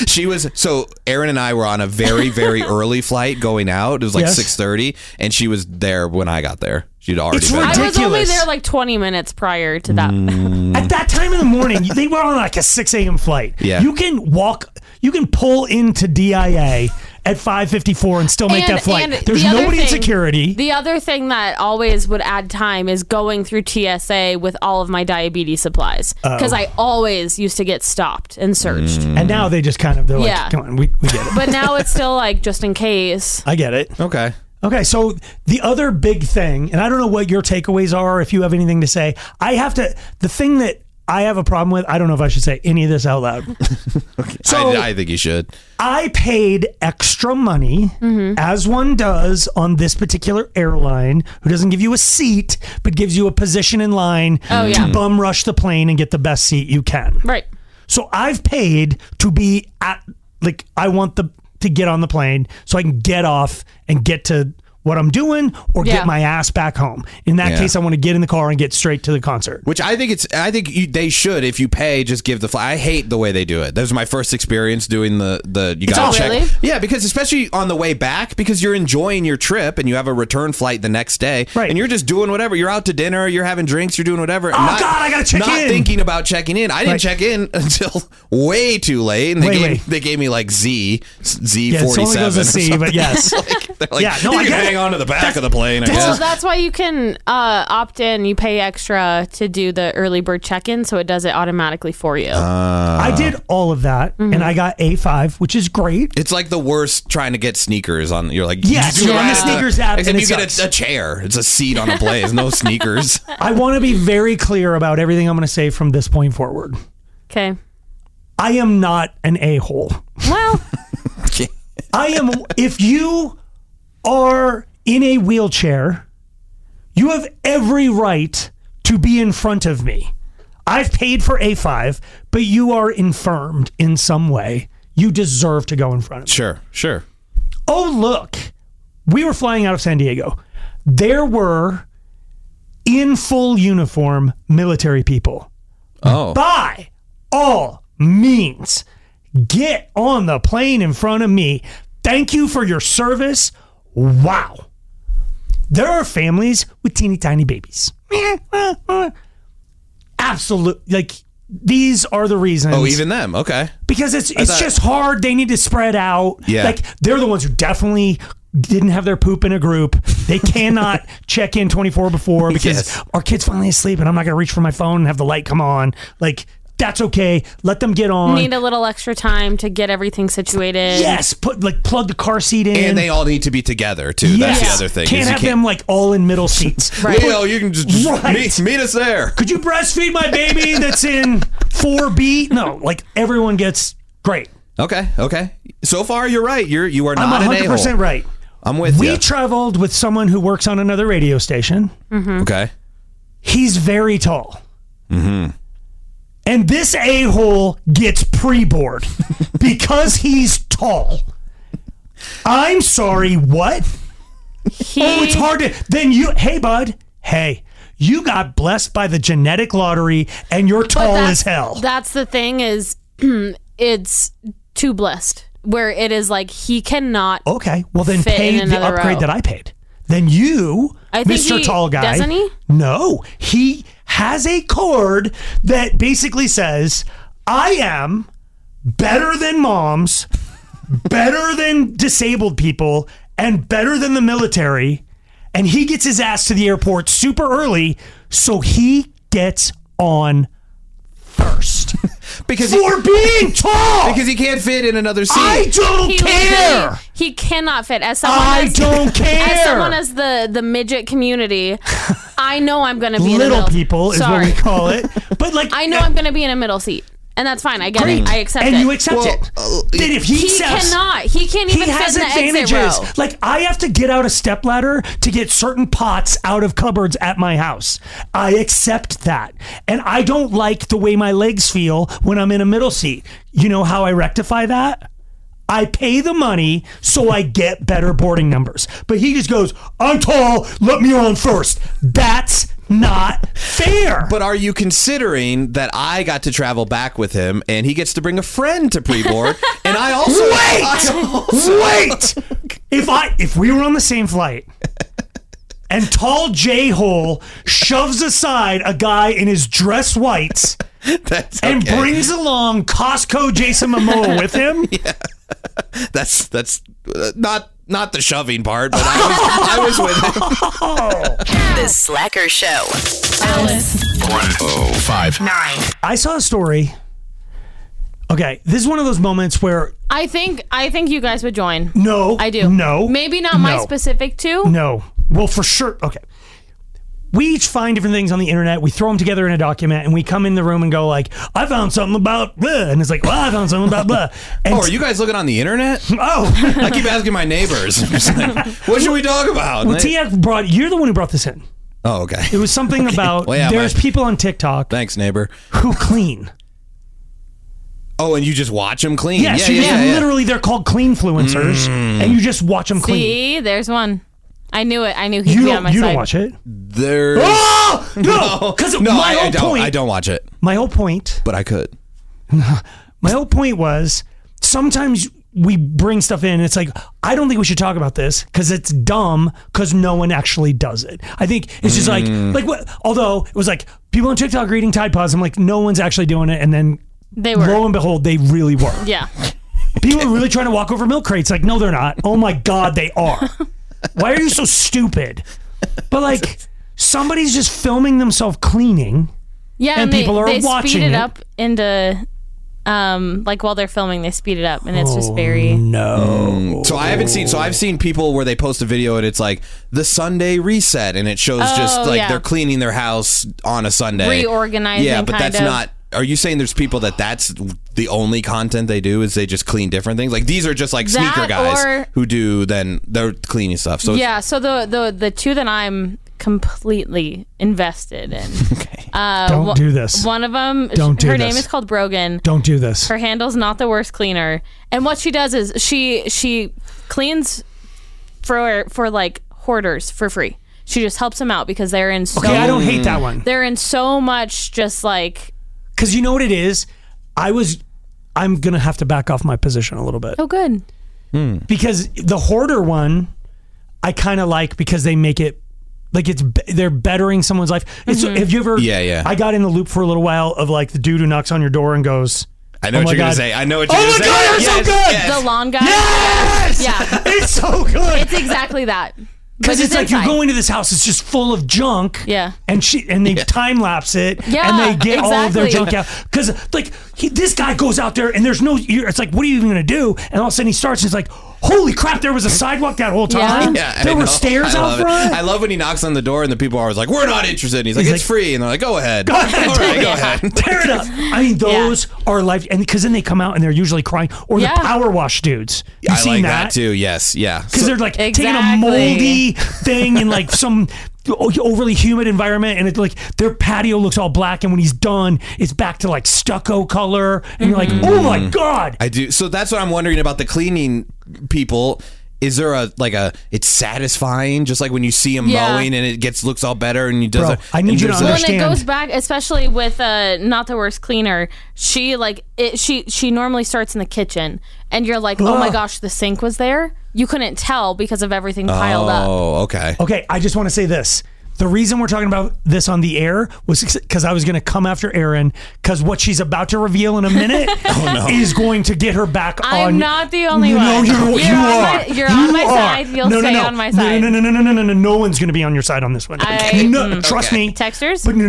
So Erin and I were on a very, very early flight going out. It was like 6:30, and she was there when I got there. She'd already been. I was only there like 20 minutes prior to that. At that time in the morning, they were on like a 6 a.m. flight. Yeah. You can pull into DIA at 5:54 and still make that flight. There's nobody in security. The other thing that always would add time is going through TSA with all of my diabetes supplies, because I always used to get stopped and searched. And now they just kind of, they're like, come on, we get it. But now it's still like, just in case. I get it. Okay, so the other big thing, and I don't know what your takeaways are, if you have anything to say. The thing that I have a problem with, I don't know if I should say any of this out loud. So I think you should. I paid extra money, as one does on this particular airline, who doesn't give you a seat, but gives you a position in line to bum rush the plane and get the best seat you can. Right. So I've paid to be at, like, I want to get on the plane so I can get off and get to what I'm doing or get my ass back home. In that case, I want to get in the car and get straight to the concert. Which I think they should, if you pay, just give the flight. I hate the way they do it. That was my first experience doing the you got to check. Really? Yeah, because especially on the way back, because you're enjoying your trip and you have a return flight the next day, and you're just doing whatever. You're out to dinner, you're having drinks, you're doing whatever. God, I gotta check in. Not thinking about checking in. I didn't check in until way too late, and they gave me like Z47. Yeah, it only goes a C, but yes. They're like, you can hang on to the back of the plane, I guess. Well, that's why you can opt in. You pay extra to do the early bird check-in, so it does it automatically for you. I did all of that, and I got A5, which is great. It's like the worst trying to get sneakers on. You're like, yes, you're on the sneakers app, and you get a chair. It's a seat on a plane. There's no sneakers. I want to be very clear about everything I'm going to say from this point forward. Okay. I am not an a-hole. Well, I am. If you are in a wheelchair, you have every right to be in front of me. I've paid for A5, but you are infirmed in some way. You deserve to go in front of me. Sure. oh, look, we were flying out of San Diego. There were in full uniform military people. Oh. By all means, get on the plane in front of me. Thank you for your service. Wow. There are families with teeny tiny babies. Absolutely. Like, these are the reasons. Oh, even them. Okay. Because it's just hard. They need to spread out. Yeah. Like, they're the ones who definitely didn't have their poop in a group. They cannot check in 24 before because our kid's finally asleep and I'm not going to reach for my phone and have the light come on. Like, that's okay. Let them get on. Need a little extra time to get everything situated. Yes. Plug the car seat in. And they all need to be together, too. Yes. That's the other thing. Can't have them, like, all in middle seats. Right. Leo, you can just meet us there. Could you breastfeed my baby that's in 4B? No. Like, everyone gets great. Okay. So far, you're right. You are not I'm an a-hole. 100% right. I'm with you. We traveled with someone who works on another radio station. Mm-hmm. Okay. He's very tall. Mm-hmm. And this a-hole gets pre-board because he's tall. I'm sorry, what? It's hard to... Then hey, bud. Hey, you got blessed by the genetic lottery and you're tall as hell. That's the thing is, it's too blessed. Where it is like, he cannot... Okay, well then pay the upgrade that I paid. Then you, Mr. Tall Guy... Doesn't he? No, he has a card that basically says, I am better than moms, better than disabled people, and better than the military, and he gets his ass to the airport super early, so he gets on first. Because for being tall! Because he can't fit in another seat. I don't care! He cannot fit. As someone I don't care! As someone as the midget community, I know I'm going to be in the Little middle. people is what we call it. But like, I know I'm going to be in a middle seat. And that's fine. I get it. I accept it. And you accept it. Then if he cannot. He can't even fit in the exit row. Like, I have to get out a stepladder to get certain pots out of cupboards at my house. I accept that. And I don't like the way my legs feel when I'm in a middle seat. You know how I rectify that? I pay the money so I get better boarding numbers. But he just goes, I'm tall, let me on first. That's not fair. But are you considering that I got to travel back with him and he gets to bring a friend to pre-board and I also wait if we were on the same flight and tall J-hole shoves aside a guy in his dress whites and brings along Costco Jason Momoa with him. Yeah. That's not the shoving part, but I was with him. The Slacker Show. Alice. 1059. I saw a story. Okay, this is one of those moments where I think you guys would join. No, I do. No, maybe not my specific two. No, well, for sure. Okay. We each find different things on the internet. We throw them together in a document, and we come in the room and go like, "I found something about blah," and it's like, "Well, I found something about blah." And are you guys looking on the internet? Oh, I keep asking my neighbors. Like, what should we talk about? Well, you're the one who brought this in. Oh, okay. It was something about there's people on TikTok. Thanks, neighbor. Who clean. Oh, and you just watch them clean? Yes, literally, they're called cleanfluencers, and you just watch them clean. See, there's one. I knew it. I knew he'd be on my side. You don't watch it? There's... Oh! No! Because I don't watch it. My whole point... But I could. My whole point was, sometimes we bring stuff in, and it's like, I don't think we should talk about this, because it's dumb, because no one actually does it. I think it's just like what? Although, it was like, people on TikTok are eating Tide Pods, I'm like, no one's actually doing it, and then, they were. Lo and behold, they really were. Yeah. People are really trying to walk over milk crates, like, no, they're not. Oh my God, they are. Why are you so stupid? But like, somebody's just filming themselves cleaning. Yeah, and people are watching it. They speed it up into, like while they're filming, they speed it up, and it's just very. No. So I haven't seen. So I've seen people where they post a video and it's like the Sunday reset, and it shows just like they're cleaning their house on a Sunday, reorganizing. Yeah, but that's not. Are you saying there's people that's the only content they do is they just clean different things? Like these are just like sneaker guys who do then they're cleaning stuff. So yeah, so the two that I'm completely invested in. Okay. Don't do this. One of them, her name is called Brogan. Don't do this. Her handle's Not the Worst Cleaner. And what she does is she cleans for like hoarders for free. She just helps them out because they're in so... Okay, I don't hate that one. They're in so much just like... Because you know what it is? I'm going to have to back off my position a little bit. Oh, good. Because the hoarder one, I kind of like because they make it like they're bettering someone's life. Have you ever... Yeah. I got in the loop for a little while of like the dude who knocks on your door and goes... I know what you're going to say. I know what you're going to say. Oh my God, it's so good! Yes. The lawn guy? Yes! Yeah. It's so good! It's exactly that. Because it's like you go into this house, it's just full of junk. Yeah. And they time lapse it. Yeah, and they get all of their exactly. junk out. Because like this guy goes out there and there's no, it's like, what are you even going to do? And all of a sudden he starts and it's like, holy crap, there was a sidewalk that whole time. Yeah, there were stairs out front. I love when he knocks on the door and the people are always like, we're not interested. And he's like, it's free. And they're like, go ahead. Go ahead. All right, go ahead. Tear it up. I mean, those are life. And because then they come out and they're usually crying. Or the power wash dudes. You I seen like that too. Yes. Yeah. Because they're like taking a moldy thing in like some overly humid environment, and it's like their patio looks all black, and when he's done it's back to like stucco color, and you're like, oh my God. I do. So that's what I'm wondering about the cleaning people. Is there it's satisfying, just like when you see him mowing and it looks all better and he does it. I need you to understand. When it goes back, especially with Not the Worst Cleaner, she normally starts in the kitchen and you're like, oh my gosh, the sink was there. You couldn't tell because of everything piled up. Oh, okay. Okay, I just want to say this. The reason we're talking about this on the air was because I was going to come after Erin, because what she's about to reveal in a minute is going to get her back on. I'm not the only one. No, you are. You're on my side. You'll stay on my side. No. No one's going to be on your side on this one. Trust me. Texters? But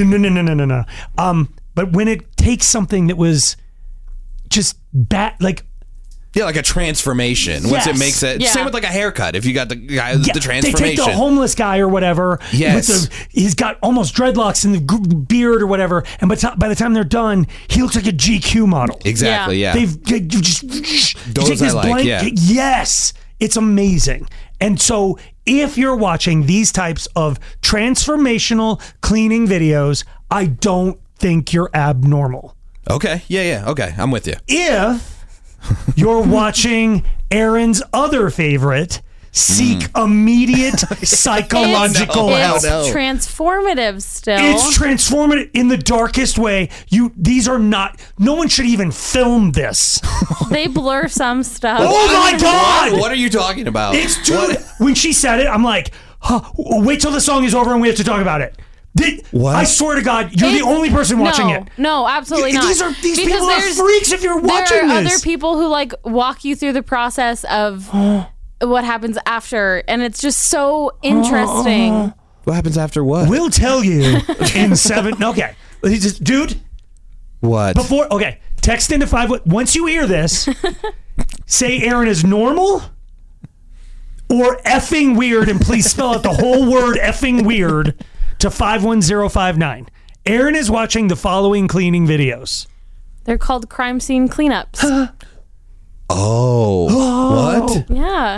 no. But when it takes something that was just bad, like... Yeah, like a transformation. Once it makes it, same with like a haircut. If you got the guy, the transformation. They take the homeless guy or whatever. Yes, he's got almost dreadlocks and the beard or whatever. And by the time they're done, he looks like a GQ model. Exactly. Yeah. They've just those I like. Yeah. Yes, it's amazing. And so if you're watching these types of transformational cleaning videos, I don't think you're abnormal. Okay. Yeah. Okay. I'm with you. If you're watching Erin's other favorite, seek immediate psychological help. It's transformative still. It's transformative in the darkest way. These are not, no one should even film this. They blur some stuff. Oh my God! What are you talking about? When she said it, I'm like, wait till the song is over and we have to talk about it. What? I swear to God, you're the only person watching it. No, absolutely not. These people are freaks if you're watching this. There are other people who like walk you through the process of what happens after, and it's just so interesting. What happens after what? We'll tell you in 7. Okay. Dude. What? Text into 5. Once you hear this, say Erin is normal or effing weird, and please spell out the whole word effing weird to 51059. Erin is watching the following cleaning videos. They're called crime scene cleanups. What? Yeah.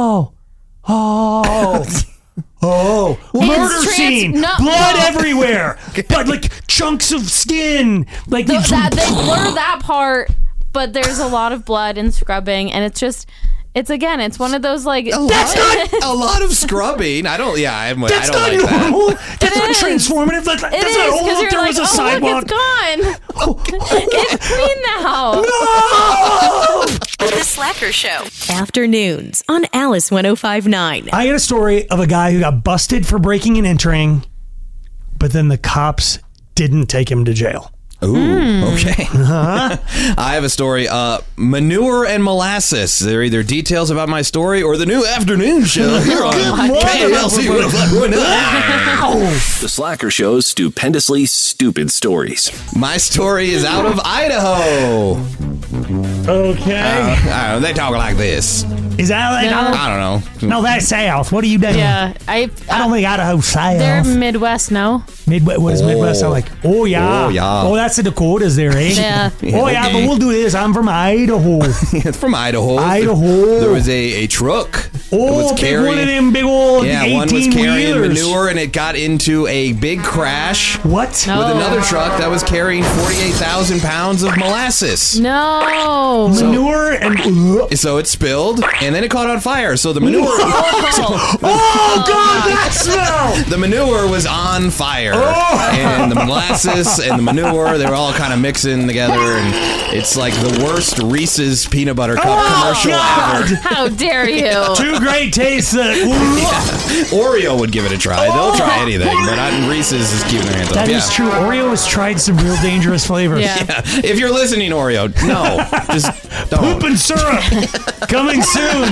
Murder scene. Blood everywhere. But like chunks of skin. Like they blur that part, but there's a lot of blood and scrubbing, and it's one of those like that's not a lot of scrubbing. I don't like normal. that. That's not transformative. That's not there was a sidewalk. Look, it's gone. It's clean now. No. The Slacker Show. Afternoons on Alice 105.9. I got a story of a guy who got busted for breaking and entering, but then the cops didn't take him to jail. Ooh, okay. I have a story. Manure and molasses. They're either details about my story or the new afternoon show here on KMLC 105.9. The Slacker Show's stupendously stupid stories. My story is out of Idaho. Okay. They talk like this. Is that like I don't know. No, that's South. What are you doing? Yeah, I don't think Idaho's South. They're Midwest, no? Midwest. What does Midwest sound like? Oh yeah. Oh, that's the Dakotas there, eh? Yeah. Oh yeah, but we'll do this. I'm from Idaho. It's from Idaho. Idaho. There was a truck. Oh, big one of them big old 18 one was carrying wheelers. manure, and it got into a big crash. What? With another truck that was carrying 48,000 pounds of molasses. No. Manure and so it spilled, and then it caught on fire. So the manure. God, that smell! The manure was on fire, and the molasses and the manure—they were all kind of mixing together, and it's like the worst Reese's peanut butter cup commercial ever. How dare you? Two great tastes. Oreo would give it a try. They'll try anything, but Reese's is keeping their hands up. That is true. Oreo has tried some real dangerous flavors. Yeah. If you're listening, Oreo, no, just don't. Poop and syrup coming soon.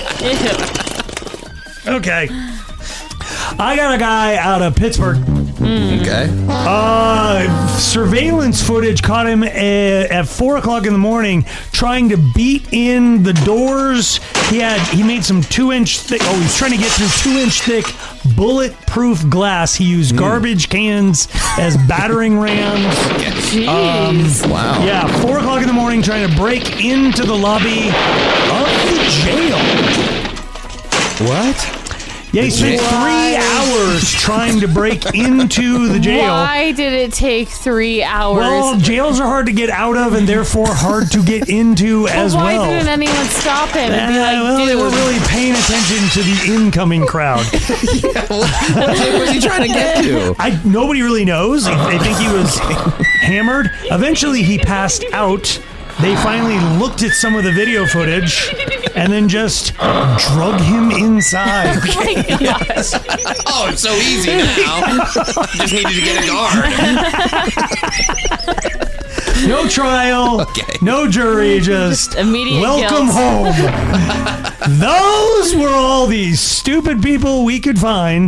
Okay. I got a guy out of Pittsburgh. Okay. Surveillance footage caught him at 4 o'clock in the morning trying to beat in the doors. He made some 2-inch thick. Oh, he was trying to get through 2-inch thick bulletproof glass. He used garbage cans as battering rams. Jeez. Wow. Yeah, 4 o'clock in the morning trying to break into the lobby of the jail. What? Yeah, he spent 3 hours trying to break into the jail. Why did it take 3 hours? Well, jails are hard to get out of and therefore hard to get into as well. Why didn't anyone stop him and be like, well, they were really paying attention to the incoming crowd. What was he trying to get to? Nobody really knows. They think he was hammered. Eventually, he passed out. They finally looked at some of the video footage and then just drug him inside. Oh my gosh. Oh, it's so easy now. Just needed to get a guard. No trial, no jury, just immediate welcome guilt. home. Those were all these stupid people we could find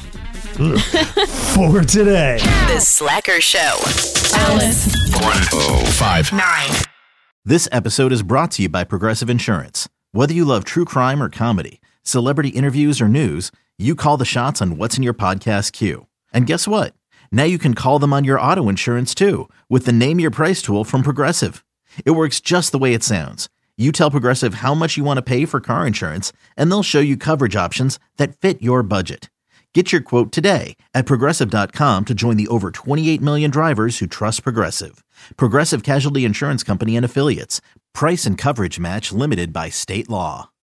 for today. The Slacker Show. Alice. 1059. This episode is brought to you by Progressive Insurance. Whether you love true crime or comedy, celebrity interviews or news, you call the shots on what's in your podcast queue. And guess what? Now you can call them on your auto insurance too with the Name Your Price tool from Progressive. It works just the way it sounds. You tell Progressive how much you want to pay for car insurance, and they'll show you coverage options that fit your budget. Get your quote today at Progressive.com to join the over 28 million drivers who trust Progressive. Progressive Casualty Insurance Company and Affiliates. Price and coverage match limited by state law.